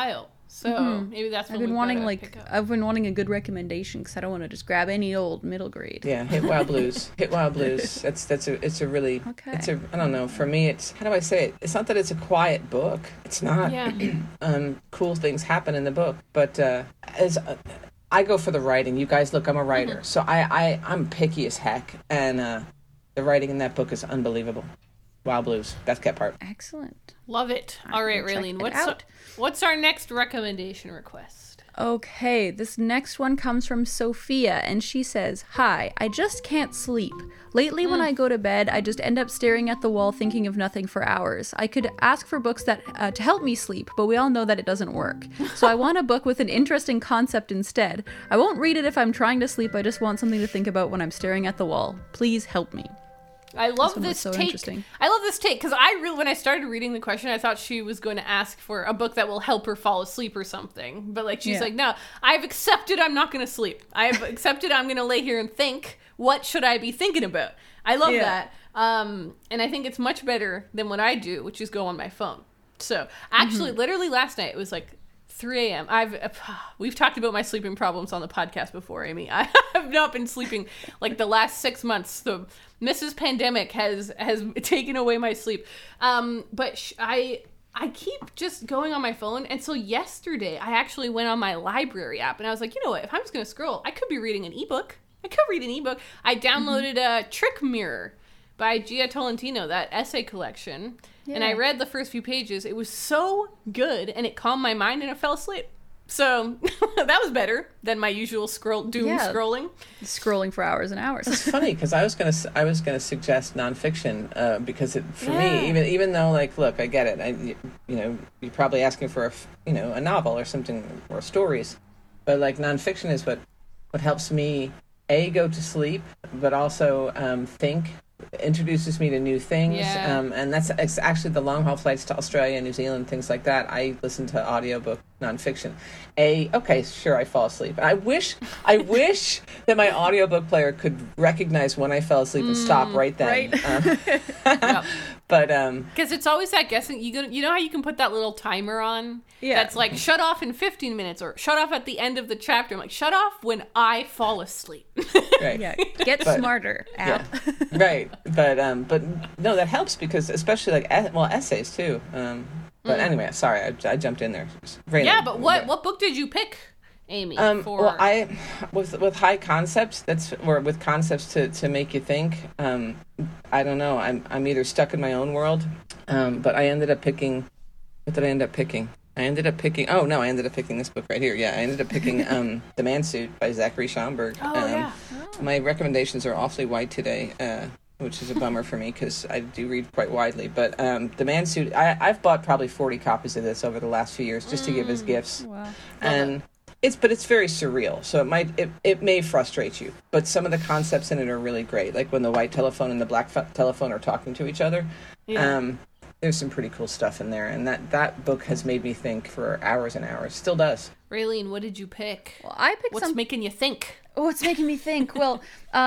So maybe that's what I've been wanting a good recommendation because I don't want to just grab any old middle grade. Yeah, hit Wild Blues. Hit Wild Blues. It's a really I don't know, for me it's, how do I say it? It's not that it's a quiet book. It's not. Yeah. Cool things happen in the book, but as I go for the writing. You guys, look, I'm a writer, so I'm picky as heck, and the writing in that book is unbelievable. Wild Blues, Beth Kephart. Excellent. Love it. All right, Raylene, what's our next recommendation request? Okay, this next one comes from Sophia, and she says, "Hi, I just can't sleep. Lately, when I go to bed, I just end up staring at the wall thinking of nothing for hours. I could ask for books that to help me sleep, but we all know that it doesn't work. So I want a book with an interesting concept instead. I won't read it if I'm trying to sleep, I just want something to think about when I'm staring at the wall. Please help me." I love this take. I love this take because when I started reading the question, I thought she was going to ask for a book that will help her fall asleep or something. But like she's like, no, I've accepted I'm not going to sleep. I have accepted I'm going to lay here and think. What should I be thinking about? I love that. And I think it's much better than what I do, which is go on my phone. So actually, literally last night, it was like 3 a.m. We've talked about my sleeping problems on the podcast before, Amy. I have not been sleeping like the last 6 months. The Mrs. Pandemic has taken away my sleep. But I keep just going on my phone. And so yesterday I actually went on my library app and I was like, you know what? If I'm just going to scroll, I could be reading an ebook. I downloaded Trick Mirror by Gia Tolentino, that essay collection. Yeah. And I read the first few pages. It was so good, and it calmed my mind, and I fell asleep. So that was better than my usual scrolling. Scrolling for hours and hours. It's funny because I was gonna suggest nonfiction because for me, even though, like, look, I get it. You're probably asking for a novel or something, or stories, but like nonfiction is what helps me go to sleep, but also think. Introduces me to new things, and it's actually the long haul flights to Australia, New Zealand, things like that. I listen to audiobook nonfiction. Okay, sure, I fall asleep. I wish that my audiobook player could recognize when I fell asleep and stop right then. Right. But because it's always that guessing. You know how you can put that little timer on? Yeah. That's like shut off in 15 minutes or shut off at the end of the chapter. I'm like, shut off when I fall asleep. Right. Yeah. Get smarter, app. Yeah. Right. But no, that helps because especially like essays too. But anyway, sorry, I jumped in there. Yeah, but what book did you pick, Amy? Well, I with high concepts. With concepts to make you think. I don't know. I'm either stuck in my own world, but I ended up picking. What did I end up picking? I ended up picking this book right here. Yeah, I ended up picking The Man Suit by Zachary Schomburg. My recommendations are awfully wide today, which is a bummer for me because I do read quite widely. But The Man Suit, I've bought probably 40 copies of this over the last few years just to give as gifts. Wow. And it's very surreal, so it may frustrate you. But some of the concepts in it are really great, like when the white telephone and the black telephone are talking to each other. Yeah. There's some pretty cool stuff in there, and that book has made me think for hours and hours. Still does. Raylene, what did you pick? Well, I picked What's making you think? What's making me think? Well,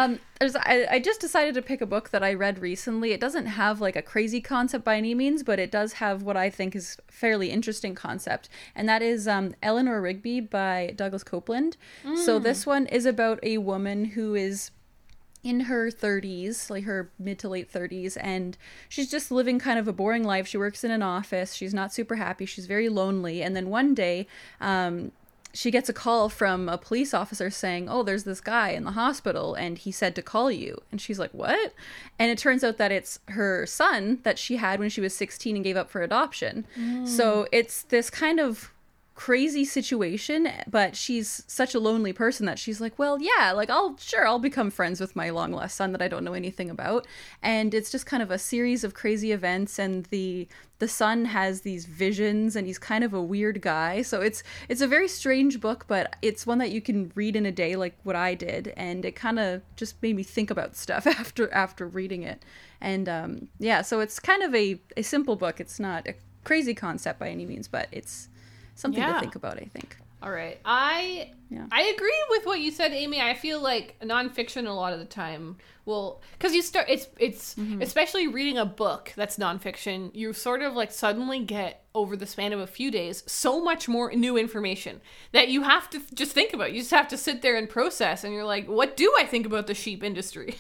I just decided to pick a book that I read recently. It doesn't have like a crazy concept by any means, but it does have what I think is fairly interesting concept, and that is Eleanor Rigby by Douglas Copeland. So this one is about a woman who is in her 30s, like her mid to late 30s, and she's just living kind of a boring life. She works in an office. She's not super happy. She's very lonely. And then one day, she gets a call from a police officer saying, "Oh, there's this guy in the hospital, and he said to call you." And she's like, "What?" And it turns out that it's her son that she had when she was 16 and gave up for adoption. So it's this kind of crazy situation, but she's such a lonely person that she's like, well, yeah, like I'll become friends with my long lost son that I don't know anything about. And it's just kind of a series of crazy events, and the son has these visions, and he's kind of a weird guy. So it's a very strange book, but it's one that you can read in a day, like what I did, and it kind of just made me think about stuff after reading it. And so it's kind of a simple book. It's not a crazy concept by any means, but it's something to think about, I think. All right. I agree with what you said, Amy. I feel like nonfiction a lot of the time will, because you start, it's especially reading a book that's nonfiction, you sort of like suddenly get, over the span of a few days, so much more new information that you have to just think about. You just have to sit there and process, and you're like, what do I think about the sheep industry?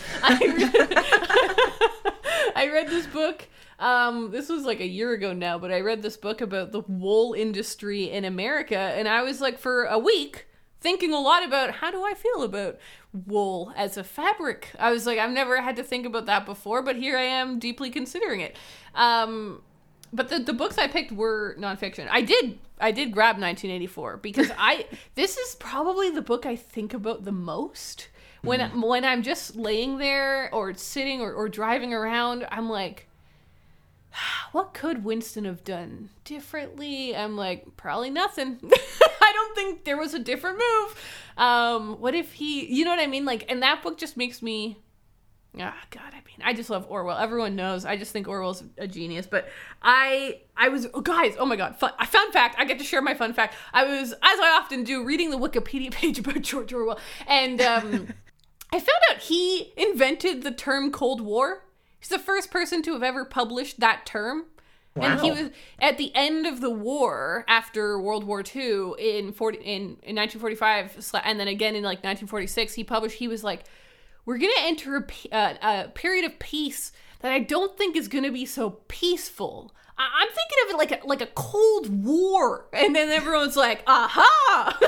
I read this book. This was like a year ago now, but I read this book about the wool industry in America, and I was like, for a week, thinking a lot about how do I feel about wool as a fabric. I was like, I've never had to think about that before, but here I am deeply considering it. But the books I picked were nonfiction. I did grab 1984 because this is probably the book I think about the most when I'm just laying there or sitting or driving around. I'm like, what could Winston have done differently? I'm like, probably nothing. I don't think there was a different move. What if he, you know what I mean? Like, and that book just makes me, God, I mean, I just love Orwell. Everyone knows. I just think Orwell's a genius. But I was, guys, oh my God, fun fact. I get to share my fun fact. I was, as I often do, reading the Wikipedia page about George Orwell. And I found out he invented the term Cold War. He's the first person to have ever published that term. Wow. And he was at the end of the war, after World War II, in 1945, and then again in like 1946, he was like, we're going to enter a period of peace that I don't think is going to be so peaceful. I'm thinking of it like a Cold War. And then everyone's like, aha!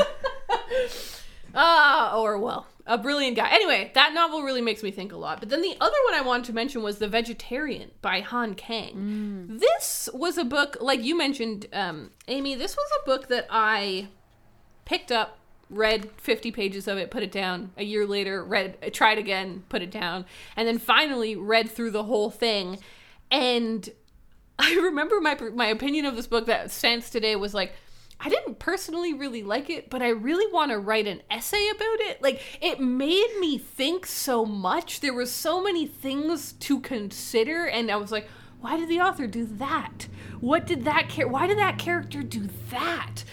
Orwell. A brilliant guy. Anyway, that novel really makes me think a lot. But then the other one I wanted to mention was The Vegetarian by Han Kang. This was a book, like you mentioned, Amy, this was a book that I picked up, read 50 pages of it, put it down. A year later, tried again, put it down. And then finally read through the whole thing. And I remember my opinion of this book that stands today was like, I didn't personally really like it, but I really want to write an essay about it. Like, it made me think so much. There were so many things to consider, and I was like, why did the author do that? Why did that character do that?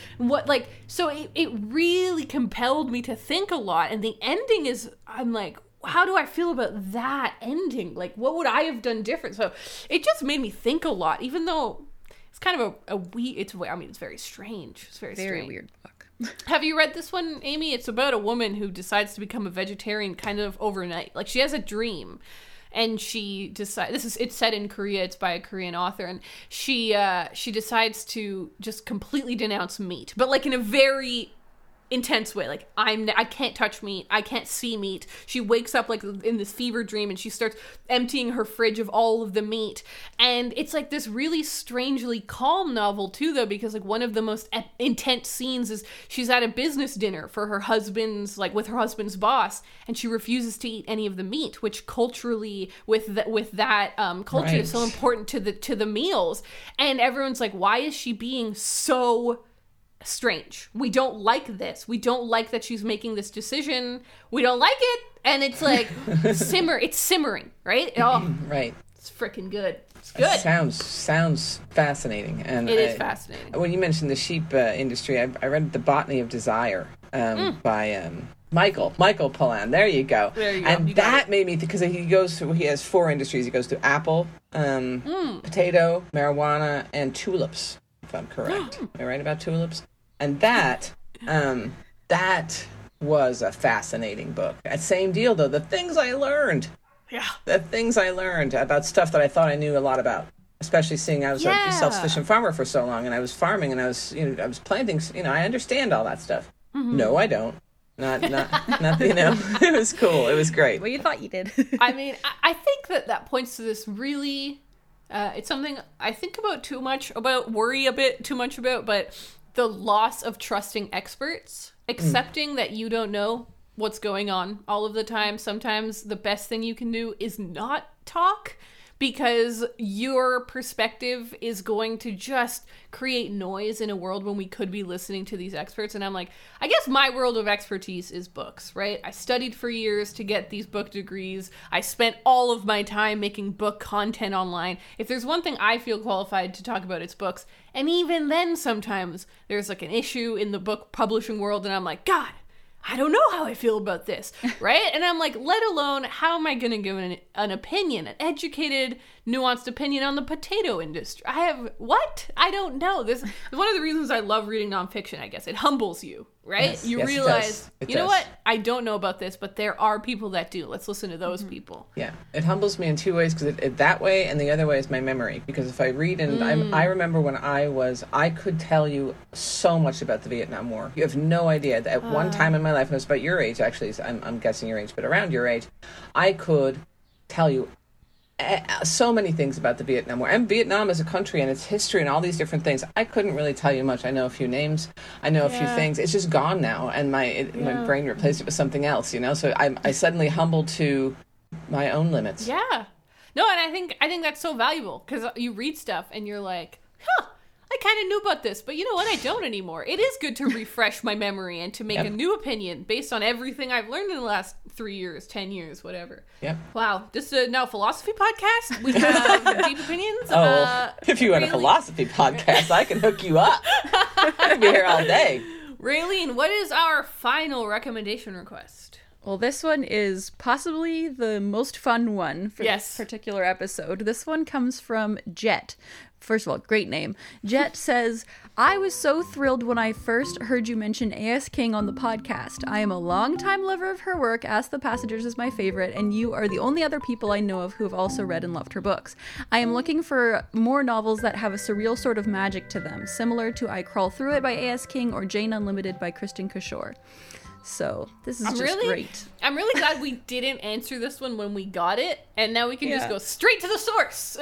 So it really compelled me to think a lot, and the ending is, I'm like, how do I feel about that ending? Like, what would I have done different? So it just made me think a lot, even though it's kind of it's very strange. It's very weird book. Have you read this one, Amy? It's about a woman who decides to become a vegetarian kind of overnight. Like, she has a dream, and she decides, it's set in Korea, it's by a Korean author, and she decides to just completely denounce meat, but like in a very intense way. Like, I can't touch meat, I can't see meat. She wakes up like in this fever dream, and she starts emptying her fridge of all of the meat. And it's like this really strangely calm novel too, though, because like one of the most intense scenes is she's at a business dinner for her husband's, like with her husband's boss, and she refuses to eat any of the meat, which culturally with that culture right. is so important to the meals. And everyone's like, why is she being so strange? We don't like this. We don't like that she's making this decision. We don't like it. And it's like it's simmering, right? Oh, right. It's freaking good. It's good. It sounds fascinating. And it is fascinating. When you mentioned the sheep industry, I read The Botany of Desire by Michael Pollan. There you go. And that made me think, because he has 4 industries. He goes to apple, potato, marijuana, and tulips, if I'm correct. Am I right about tulips? And that was a fascinating book. Same deal, though. The things I learned about stuff that I thought I knew a lot about, especially seeing I was a self-sufficient farmer for so long, and I was farming, and I was planting. I understand all that stuff. Mm-hmm. No, I don't. Not. It was cool. It was great. Well, you thought you did. I mean, I think that points to this really. It's something I think worry a bit too much about, but the loss of trusting experts, accepting that you don't know what's going on all of the time. Sometimes the best thing you can do is not talk, because your perspective is going to just create noise in a world when we could be listening to these experts. And I'm like, I guess my world of expertise is books, right? I studied for years to get these book degrees. I spent all of my time making book content online. If there's one thing I feel qualified to talk about, it's books. And even then, sometimes there's like an issue in the book publishing world, and I'm like, God, I don't know how I feel about this, right? And I'm like, let alone, how am I going to give an opinion, an educated, nuanced opinion on the potato industry? I don't know. This is one of the reasons I love reading nonfiction, I guess. It humbles you, right? Yes, you realize, you know what? I don't know about this, but there are people that do. Let's listen to those people. Yeah, it humbles me in two ways, because it that way, and the other way is my memory. Because if I read, and I remember when I could tell you so much about the Vietnam War. You have no idea. At one time in my life, and it was about your age, actually, so I'm guessing your age, but around your age, I could tell you so many things about the Vietnam War and Vietnam as a country and its history and all these different things. I couldn't really tell you much. I know a few names. I know a few things. It's just gone now, and my brain replaced it with something else. So I suddenly humbled to my own limits. Yeah. No, and I think that's so valuable, because you read stuff and you're like, huh, I kind of knew about this, but you know what? I don't anymore. It is good to refresh my memory and to make a new opinion based on everything I've learned in the last 3 years, 10 years, whatever. Yep. Wow. This is now a philosophy podcast. We have deep opinions. If you want a philosophy podcast, I can hook you up. I can be here all day. Raylene, what is our final recommendation request? Well, this one is possibly the most fun one for this particular episode. This one comes from Jet. First of all, great name. Jet says, I was so thrilled when I first heard you mention A.S. King on the podcast. I am a longtime lover of her work. Ask the Passengers is my favorite, and you are the only other people I know of who have also read and loved her books. I am looking for more novels that have a surreal sort of magic to them, similar to I Crawl Through It by A.S. King or Jane Unlimited by Kristen Cashore. So this is great. I'm really glad we didn't answer this one when we got it, and now we can just go straight to the source.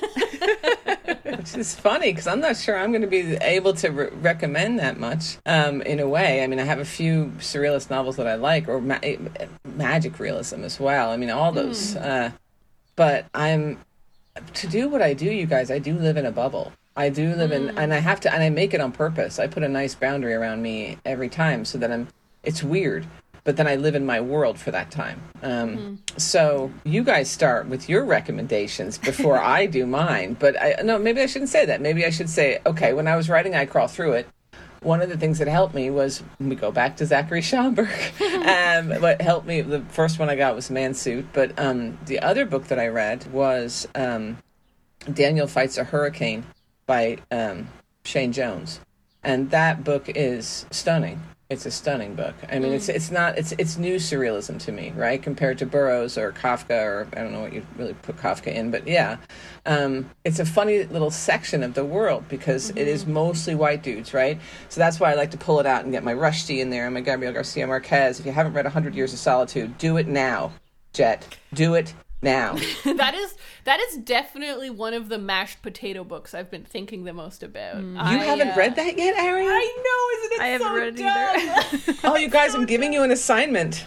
Which is funny, because I'm not sure I'm going to be able to recommend that much in a way. I mean, I have a few surrealist novels that I like, or magic realism as well. I mean, all those. But to do what I do, you guys, I do live in a bubble. I do live in, and I make it on purpose. I put a nice boundary around me every time so that it's weird, but then I live in my world for that time. So you guys start with your recommendations before I do mine. But maybe I shouldn't say that. Maybe I should say, okay, when I was writing I Crawl Through It, one of the things that helped me was, we go back to Zachary Schomburg. What helped me, the first one I got was Mansuit, but the other book that I read was Daniel Fights a Hurricane by Shane Jones. And that book is stunning. It's a stunning book. I mean, it's new surrealism to me, right? Compared to Burroughs or Kafka, or I don't know what you really put Kafka in, but yeah. It's a funny little section of the world, because it is mostly white dudes, right? So that's why I like to pull it out and get my Rushdie in there and my Gabriel Garcia Marquez. If you haven't read 100 Years of Solitude, do it now, Jet. Do it now. That is definitely one of the mashed potato books I've been thinking the most about. You haven't read that yet, Ari? I know, isn't it? I haven't read it either. Oh, you guys, I'm giving you an assignment.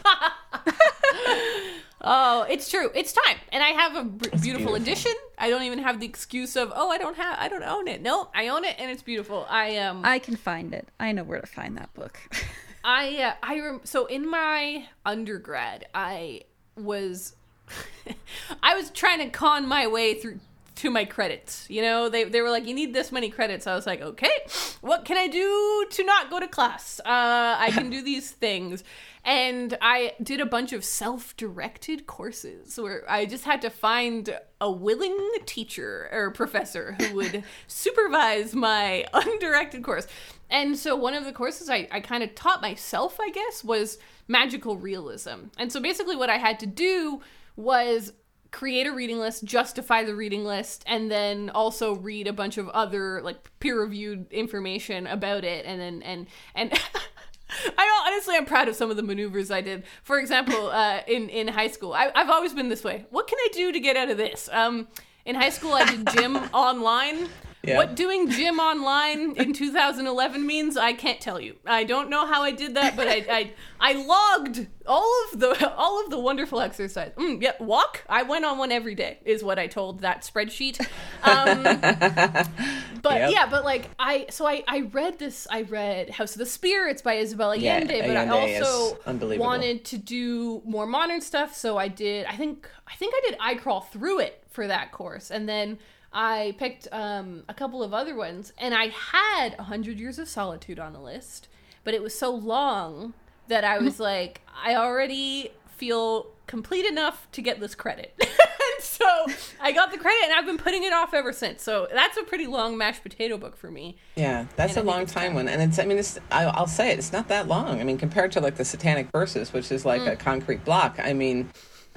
Oh, it's true. It's time. And I have a beautiful edition. I don't even have the excuse of, I don't own it. No, I own it, and it's beautiful. I can find it. I know where to find that book. So in my undergrad, I was trying to con my way through to my credits. They were like, you need this many credits. I was like, okay, what can I do to not go to class? I can do these things. And I did a bunch of self-directed courses where I just had to find a willing teacher or professor who would supervise my undirected course. And so one of the courses I kind of taught myself, I guess, was magical realism. And so basically what I had to do was create a reading list, justify the reading list, and then also read a bunch of other peer-reviewed information about it. And I'm proud of some of the maneuvers I did. For example, in high school, I've always been this way. What can I do to get out of this? In high school, I did gym online, Yeah. What doing gym online in 2011 means, I can't tell you. I don't know how I did that, but I logged all of the wonderful exercise. Yeah, walk. I went on one every day, is what I told that spreadsheet. But Yep. yeah, but like I read this. I read House of the Spirits by Isabel Allende, but I Allende also is unbelievable. wanted to do more modern stuff. So I did. I think I did I Crawl Through It for that course, and then I picked a couple of other ones, and I had 100 Years of Solitude on the list, but it was so long that I was like, I already feel complete enough to get this credit. And so I got the credit, and I've been putting it off ever since. So that's a pretty long mashed potato book for me. Yeah, that's a long time one. And I'll say it, it's not that long. I mean, compared to like the Satanic Verses, which is like a concrete block. I mean,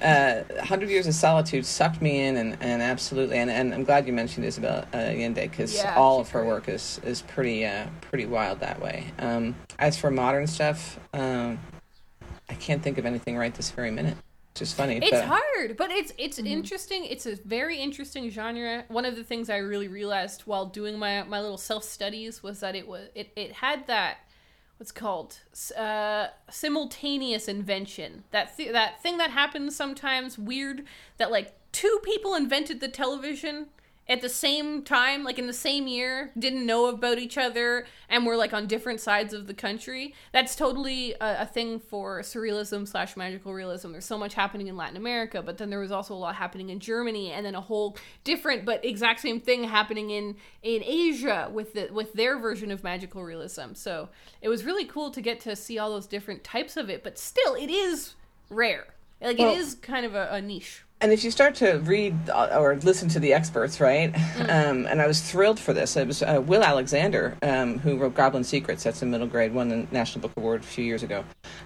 100 Years of Solitude sucked me in, and absolutely, and I'm glad you mentioned Isabel Allende, because all of her work is pretty wild that way. As for modern stuff, I can't think of anything right this very minute. It's just funny. It's hard, but it's interesting. It's a very interesting genre. One of the things I really realized while doing my little self studies was that it had that, what's called simultaneous invention. That thing that happens sometimes, weird, that like two people invented the television at the same time, like in the same year, didn't know about each other, and were like on different sides of the country. That's totally a thing for surrealism / magical realism. There's so much happening in Latin America, but then there was also a lot happening in Germany, and then a whole different but exact same thing happening in Asia with their version of magical realism. So it was really cool to get to see all those different types of it, but still, it is rare. Like, it is kind of a niche. And if you start to read or listen to the experts, right? And I was thrilled for this. It was Will Alexander, who wrote Goblin Secrets. That's in middle grade, won the National Book Award a few years ago,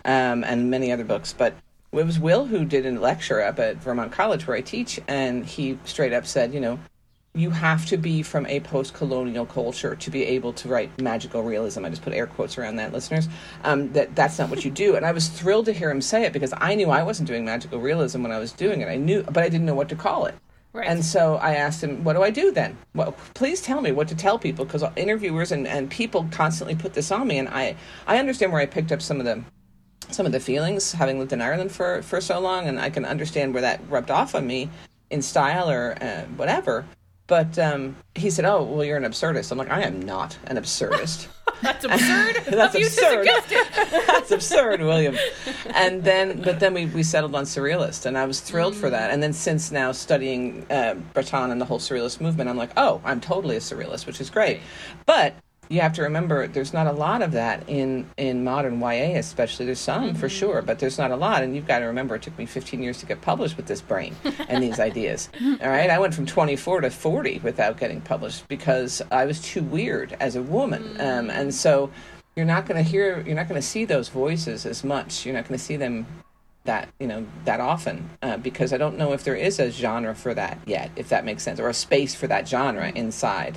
and many other books. But it was Will who did a lecture up at Vermont College where I teach, and he straight up said, you have to be from a post-colonial culture to be able to write magical realism. I just put air quotes around that, listeners. That's not what you do. And I was thrilled to hear him say it, because I knew I wasn't doing magical realism when I was doing it. But I didn't know what to call it. Right. And so I asked him, what do I do then? Well, please tell me what to tell people, because interviewers and people constantly put this on me. And I understand where I picked up some of the feelings, having lived in Ireland for so long, and I can understand where that rubbed off on me in style or whatever. But he said, "Oh, well, you're an absurdist." I'm like, "I am not an absurdist." That's absurd. That's absurd. That's absurd, William. But then we settled on surrealist, and I was thrilled for that. And then since now studying Breton and the whole surrealist movement, I'm like, "Oh, I'm totally a surrealist," which is great. But you have to remember, there's not a lot of that in modern YA, especially. There's some, for sure, but there's not a lot. And you've got to remember, it took me 15 years to get published with this brain and these ideas. All right? I went from 24 to 40 without getting published because I was too weird as a woman. And so you're not going to see those voices as much. You're not going to see them that often, because I don't know if there is a genre for that yet, if that makes sense, or a space for that genre inside.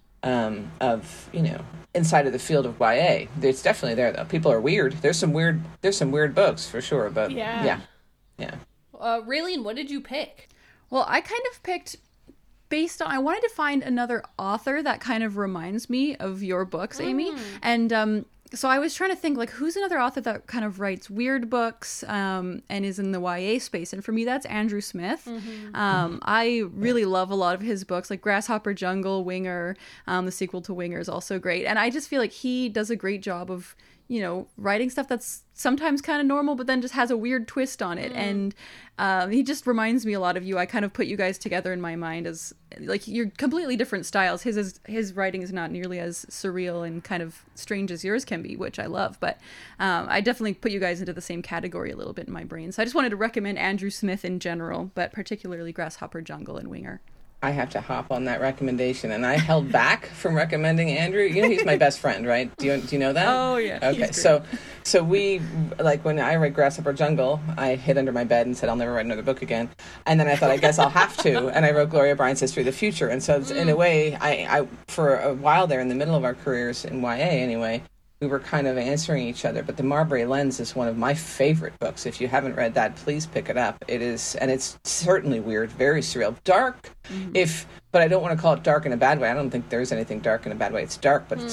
Inside of the field of YA. It's definitely there, though. People are weird. There's some weird books for sure, but yeah. Raylene, what did you pick? Well, I kind of picked based on, I wanted to find another author that kind of reminds me of your books, Amy. And so I was trying to think, like, who's another author that kind of writes weird books and is in the YA space? And for me, that's Andrew Smith. I really love a lot of his books, like Grasshopper Jungle, Winger. The sequel to Winger is also great. And I just feel like he does a great job of, writing stuff that's sometimes kind of normal, but then just has a weird twist on it. And he just reminds me a lot of you. I kind of put you guys together in my mind as, like, you're completely different styles. His writing is not nearly as surreal and kind of strange as yours can be, which I love. But I definitely put you guys into the same category a little bit in my brain. So I just wanted to recommend Andrew Smith in general, but particularly Grasshopper Jungle and Winger. I have to hop on that recommendation, and I held back from recommending Andrew. He's my best friend, right? Do you know that? Oh yeah. Okay, so we, like, when I read Grasshopper Jungle, I hid under my bed and said I'll never write another book again, and then I thought I guess I'll have to, and I wrote Gloria Bryant's History of the Future, and so in a way, I for a while there in the middle of our careers in YA anyway, we were kind of answering each other. But The Marbury Lens is one of my favorite books. If you haven't read that, please pick it up. It is, and it's certainly weird, very surreal, dark. But I don't want to call it dark in a bad way. I don't think there's anything dark in a bad way. It's dark, but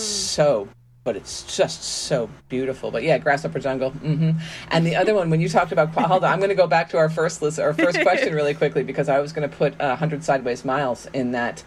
it's just so beautiful. But yeah, Grasshopper Jungle. And the other one, when you talked about, hold on, I'm going to go back to our first question really quickly, because I was going to put 100 Sideways Miles in that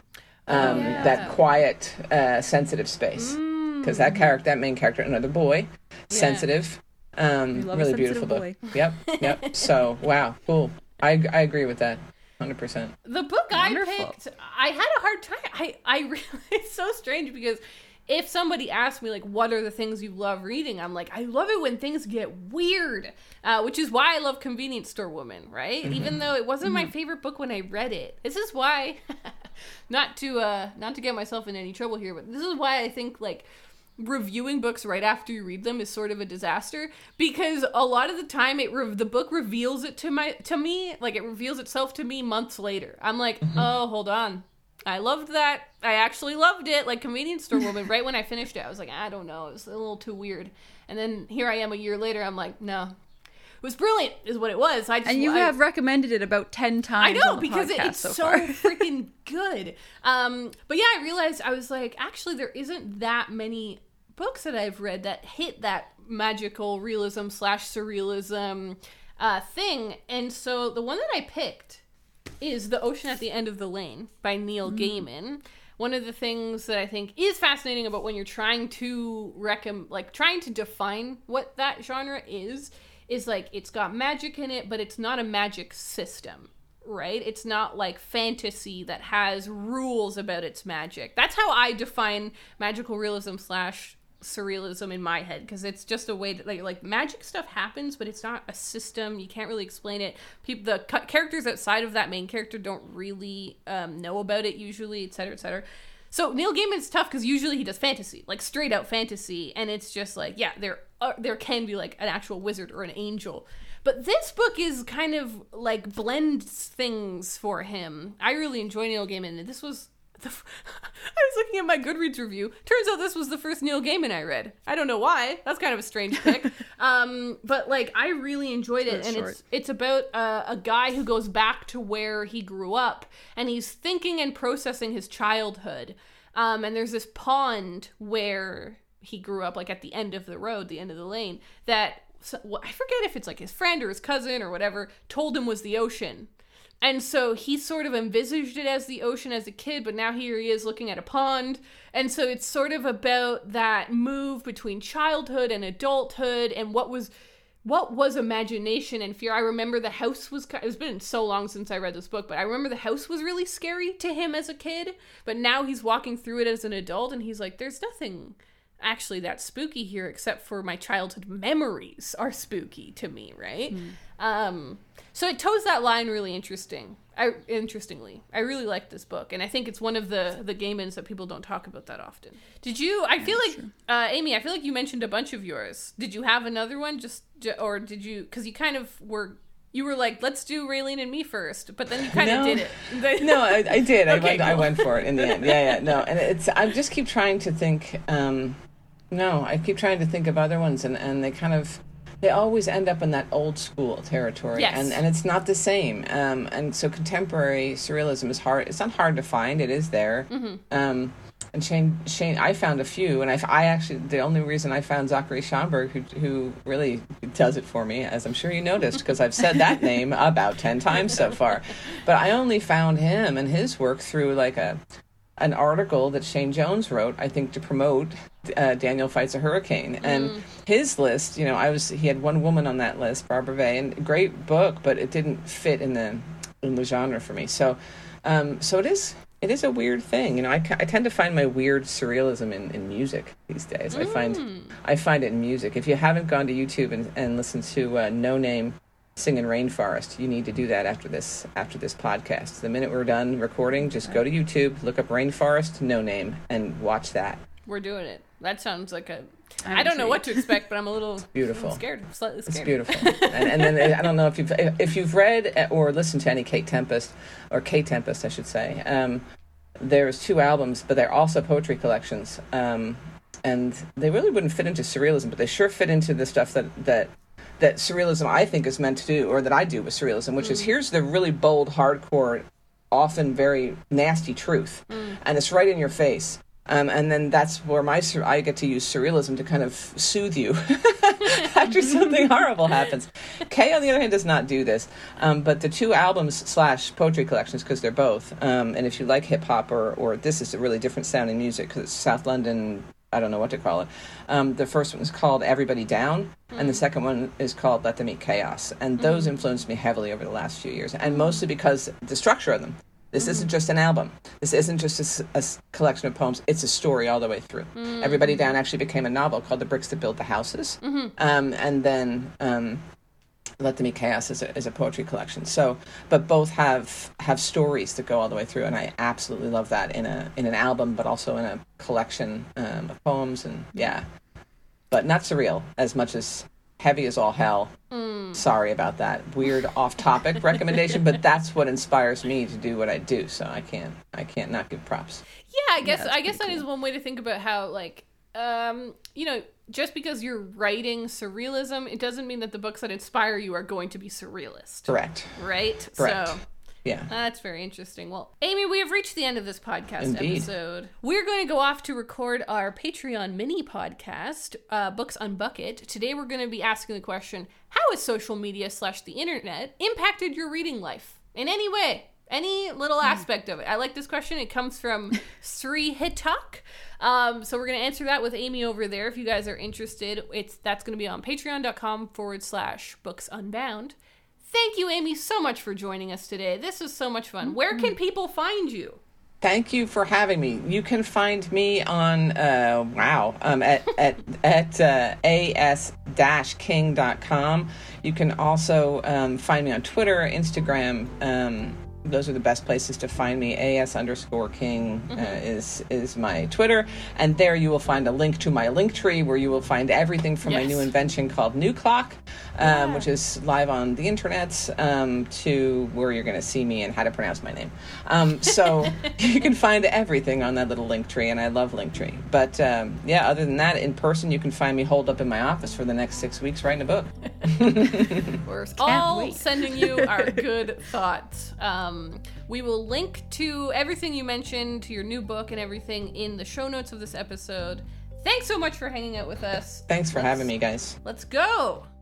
that quiet, sensitive space. Because that main character, another boy, sensitive, really beautiful book. Yep. So, wow, cool. I agree with that. 100%. The book I picked, I had a hard time. I really, it's so strange, because if somebody asked me, like, what are the things you love reading? I'm like, I love it when things get weird, which is why I love Convenience Store Woman, right? Even though it wasn't my favorite book when I read it. This is why, not to get myself in any trouble here, but this is why I think, like, reviewing books right after you read them is sort of a disaster, because a lot of the time the book reveals it to me, like, it reveals itself to me months later. I'm like, oh, hold on. I loved that. I actually loved it. Like Convenience Store Woman, right when I finished it, I was like, I don't know. It was a little too weird. And then here I am a year later. I'm like, no. It was brilliant is what it was. You have recommended it about 10 times. I know, because it's so freaking good. But yeah, I realized, I was like, actually, there isn't that many books that I've read that hit that magical realism / surrealism thing. And so the one that I picked is The Ocean at the End of the Lane by Neil Gaiman. One of the things that I think is fascinating about when you're trying to trying to define what that genre is like, it's got magic in it, but it's not a magic system, right? It's not like fantasy that has rules about its magic. That's how I define magical realism / surrealism in my head, because it's just a way to, like magic stuff happens, but it's not a system. You can't really explain it. The characters outside of that main character don't really know about it usually, etc., etc. So Neil Gaiman's tough, because usually he does fantasy, like straight out fantasy, and it's just like, yeah, there can be like an actual wizard or an angel. But this book is kind of like blends things for him. I really enjoy Neil Gaiman, and this was I was looking at my Goodreads review. Turns out this was the first Neil Gaiman I read. I don't know why. That's kind of a strange pick. But like, I really enjoyed it. And it's about a guy who goes back to where he grew up, and he's thinking and processing his childhood. And there's this pond where he grew up, like at the end of the road, the end of the lane, that I forget if it's like his friend or his cousin or whatever told him was the ocean. And so he sort of envisaged it as the ocean as a kid, but now here he is looking at a pond. And so it's sort of about that move between childhood and adulthood, and what was imagination and fear. I remember the house it's been so long since I read this book, but I remember the house was really scary to him as a kid, but now he's walking through it as an adult, and he's like, there's nothing actually that spooky here, except for my childhood memories are spooky to me, right? So it toes that line really interestingly. I really like this book, and I think it's one of the Gaimans that people don't talk about that often. Amy, I feel like you mentioned a bunch of yours. Did you have another one, or did you, because you kind of were like, let's do Raylene and me first, but then you kind of did it. No, I did. Okay, I went for it in the end. Yeah, no, and I just keep trying to think. I keep trying to think of other ones, and they always end up in that old school territory. Yes. And it's not the same. And so contemporary surrealism is hard. It's not hard to find. It is there. And Shane, I found a few, and I actually, the only reason I found Zachary Schomburg, who really does it for me, as I'm sure you noticed, because I've said that name about 10 times so far. But I only found him and his work through like an article that Shane Jones wrote, I think, to promote Daniel Fights a Hurricane. And his list, he had one woman on that list, Barbara Vey, and great book, but it didn't fit in the genre for me. So it is a weird thing. I tend to find my weird surrealism in music these days. I find it in music. If you haven't gone to YouTube and listened to No Name singing Rainforest, you need to do that after this podcast. The minute we're done recording, just go to YouTube, look up Rainforest, No Name, and watch that. We're doing it. That sounds like I don't know what to expect, but I'm a little beautiful. Slightly scared. It's beautiful. and then I don't know if you've read or listened to any Kate Tempest, I should say. There's 2 albums, but they're also poetry collections. and they really wouldn't fit into surrealism, but they sure fit into the stuff that surrealism I think is meant to do, or that I do with surrealism, which is here's the really bold, hardcore, often very nasty truth, and it's right in your face. And then that's where I get to use surrealism to kind of soothe you after something horrible happens. Kay, on the other hand, does not do this. But the 2 albums / poetry collections, because they're both, and if you like hip hop or this is a really different sounding music because it's South London, I don't know what to call it. The first one is called Everybody Down, and the second one is called Let Them Eat Chaos. And those influenced me heavily over the last few years, and mostly because the structure of them. This isn't just an album. This isn't just a collection of poems. It's a story all the way through. Everybody Down actually became a novel called The Bricks That Built the Houses. And then Let Them Eat Chaos is a poetry collection. So, but both have stories that go all the way through, and I absolutely love that in an album, but also in a collection of poems. And but not surreal as much as heavy as all hell. Sorry about that weird off-topic recommendation, but that's what inspires me to do what I do. So I can't not give props. Yeah, I guess that is one way to think about how, like, just because you're writing surrealism, it doesn't mean that the books that inspire you are going to be surrealist. Correct. Right? Correct. So, yeah. That's very interesting. Well, Amy, we have reached the end of this podcast Indeed. episode. We're going to go off to record our Patreon mini podcast, Books Unbucket. Today we're going to be asking the question, how has social media / the internet impacted your reading life in any way? Any little aspect of it. I like this question. It comes from Sri Hitak. So we're going to answer that with Amy over there. If you guys are interested, that's going to be on patreon.com/books unbound. Thank you, Amy, so much for joining us today. This was so much fun. Where can people find you? Thank you for having me. You can find me on at as-king.com. You can also find me on Twitter, Instagram. Those are the best places to find me. AS_King is my Twitter. And there you will find a link to my Linktree where you will find everything from my new invention called New Clock, which is live on the internet, to where you're going to see me and how to pronounce my name. So you can find everything on that little Linktree, and I love Linktree. But other than that, in person, you can find me holed up in my office for the next 6 weeks writing a book. We're all sending you our good thoughts. We will link to everything you mentioned, to your new book and everything in the show notes of this episode. Thanks so much for hanging out with us. Thanks for having me, guys. Let's go.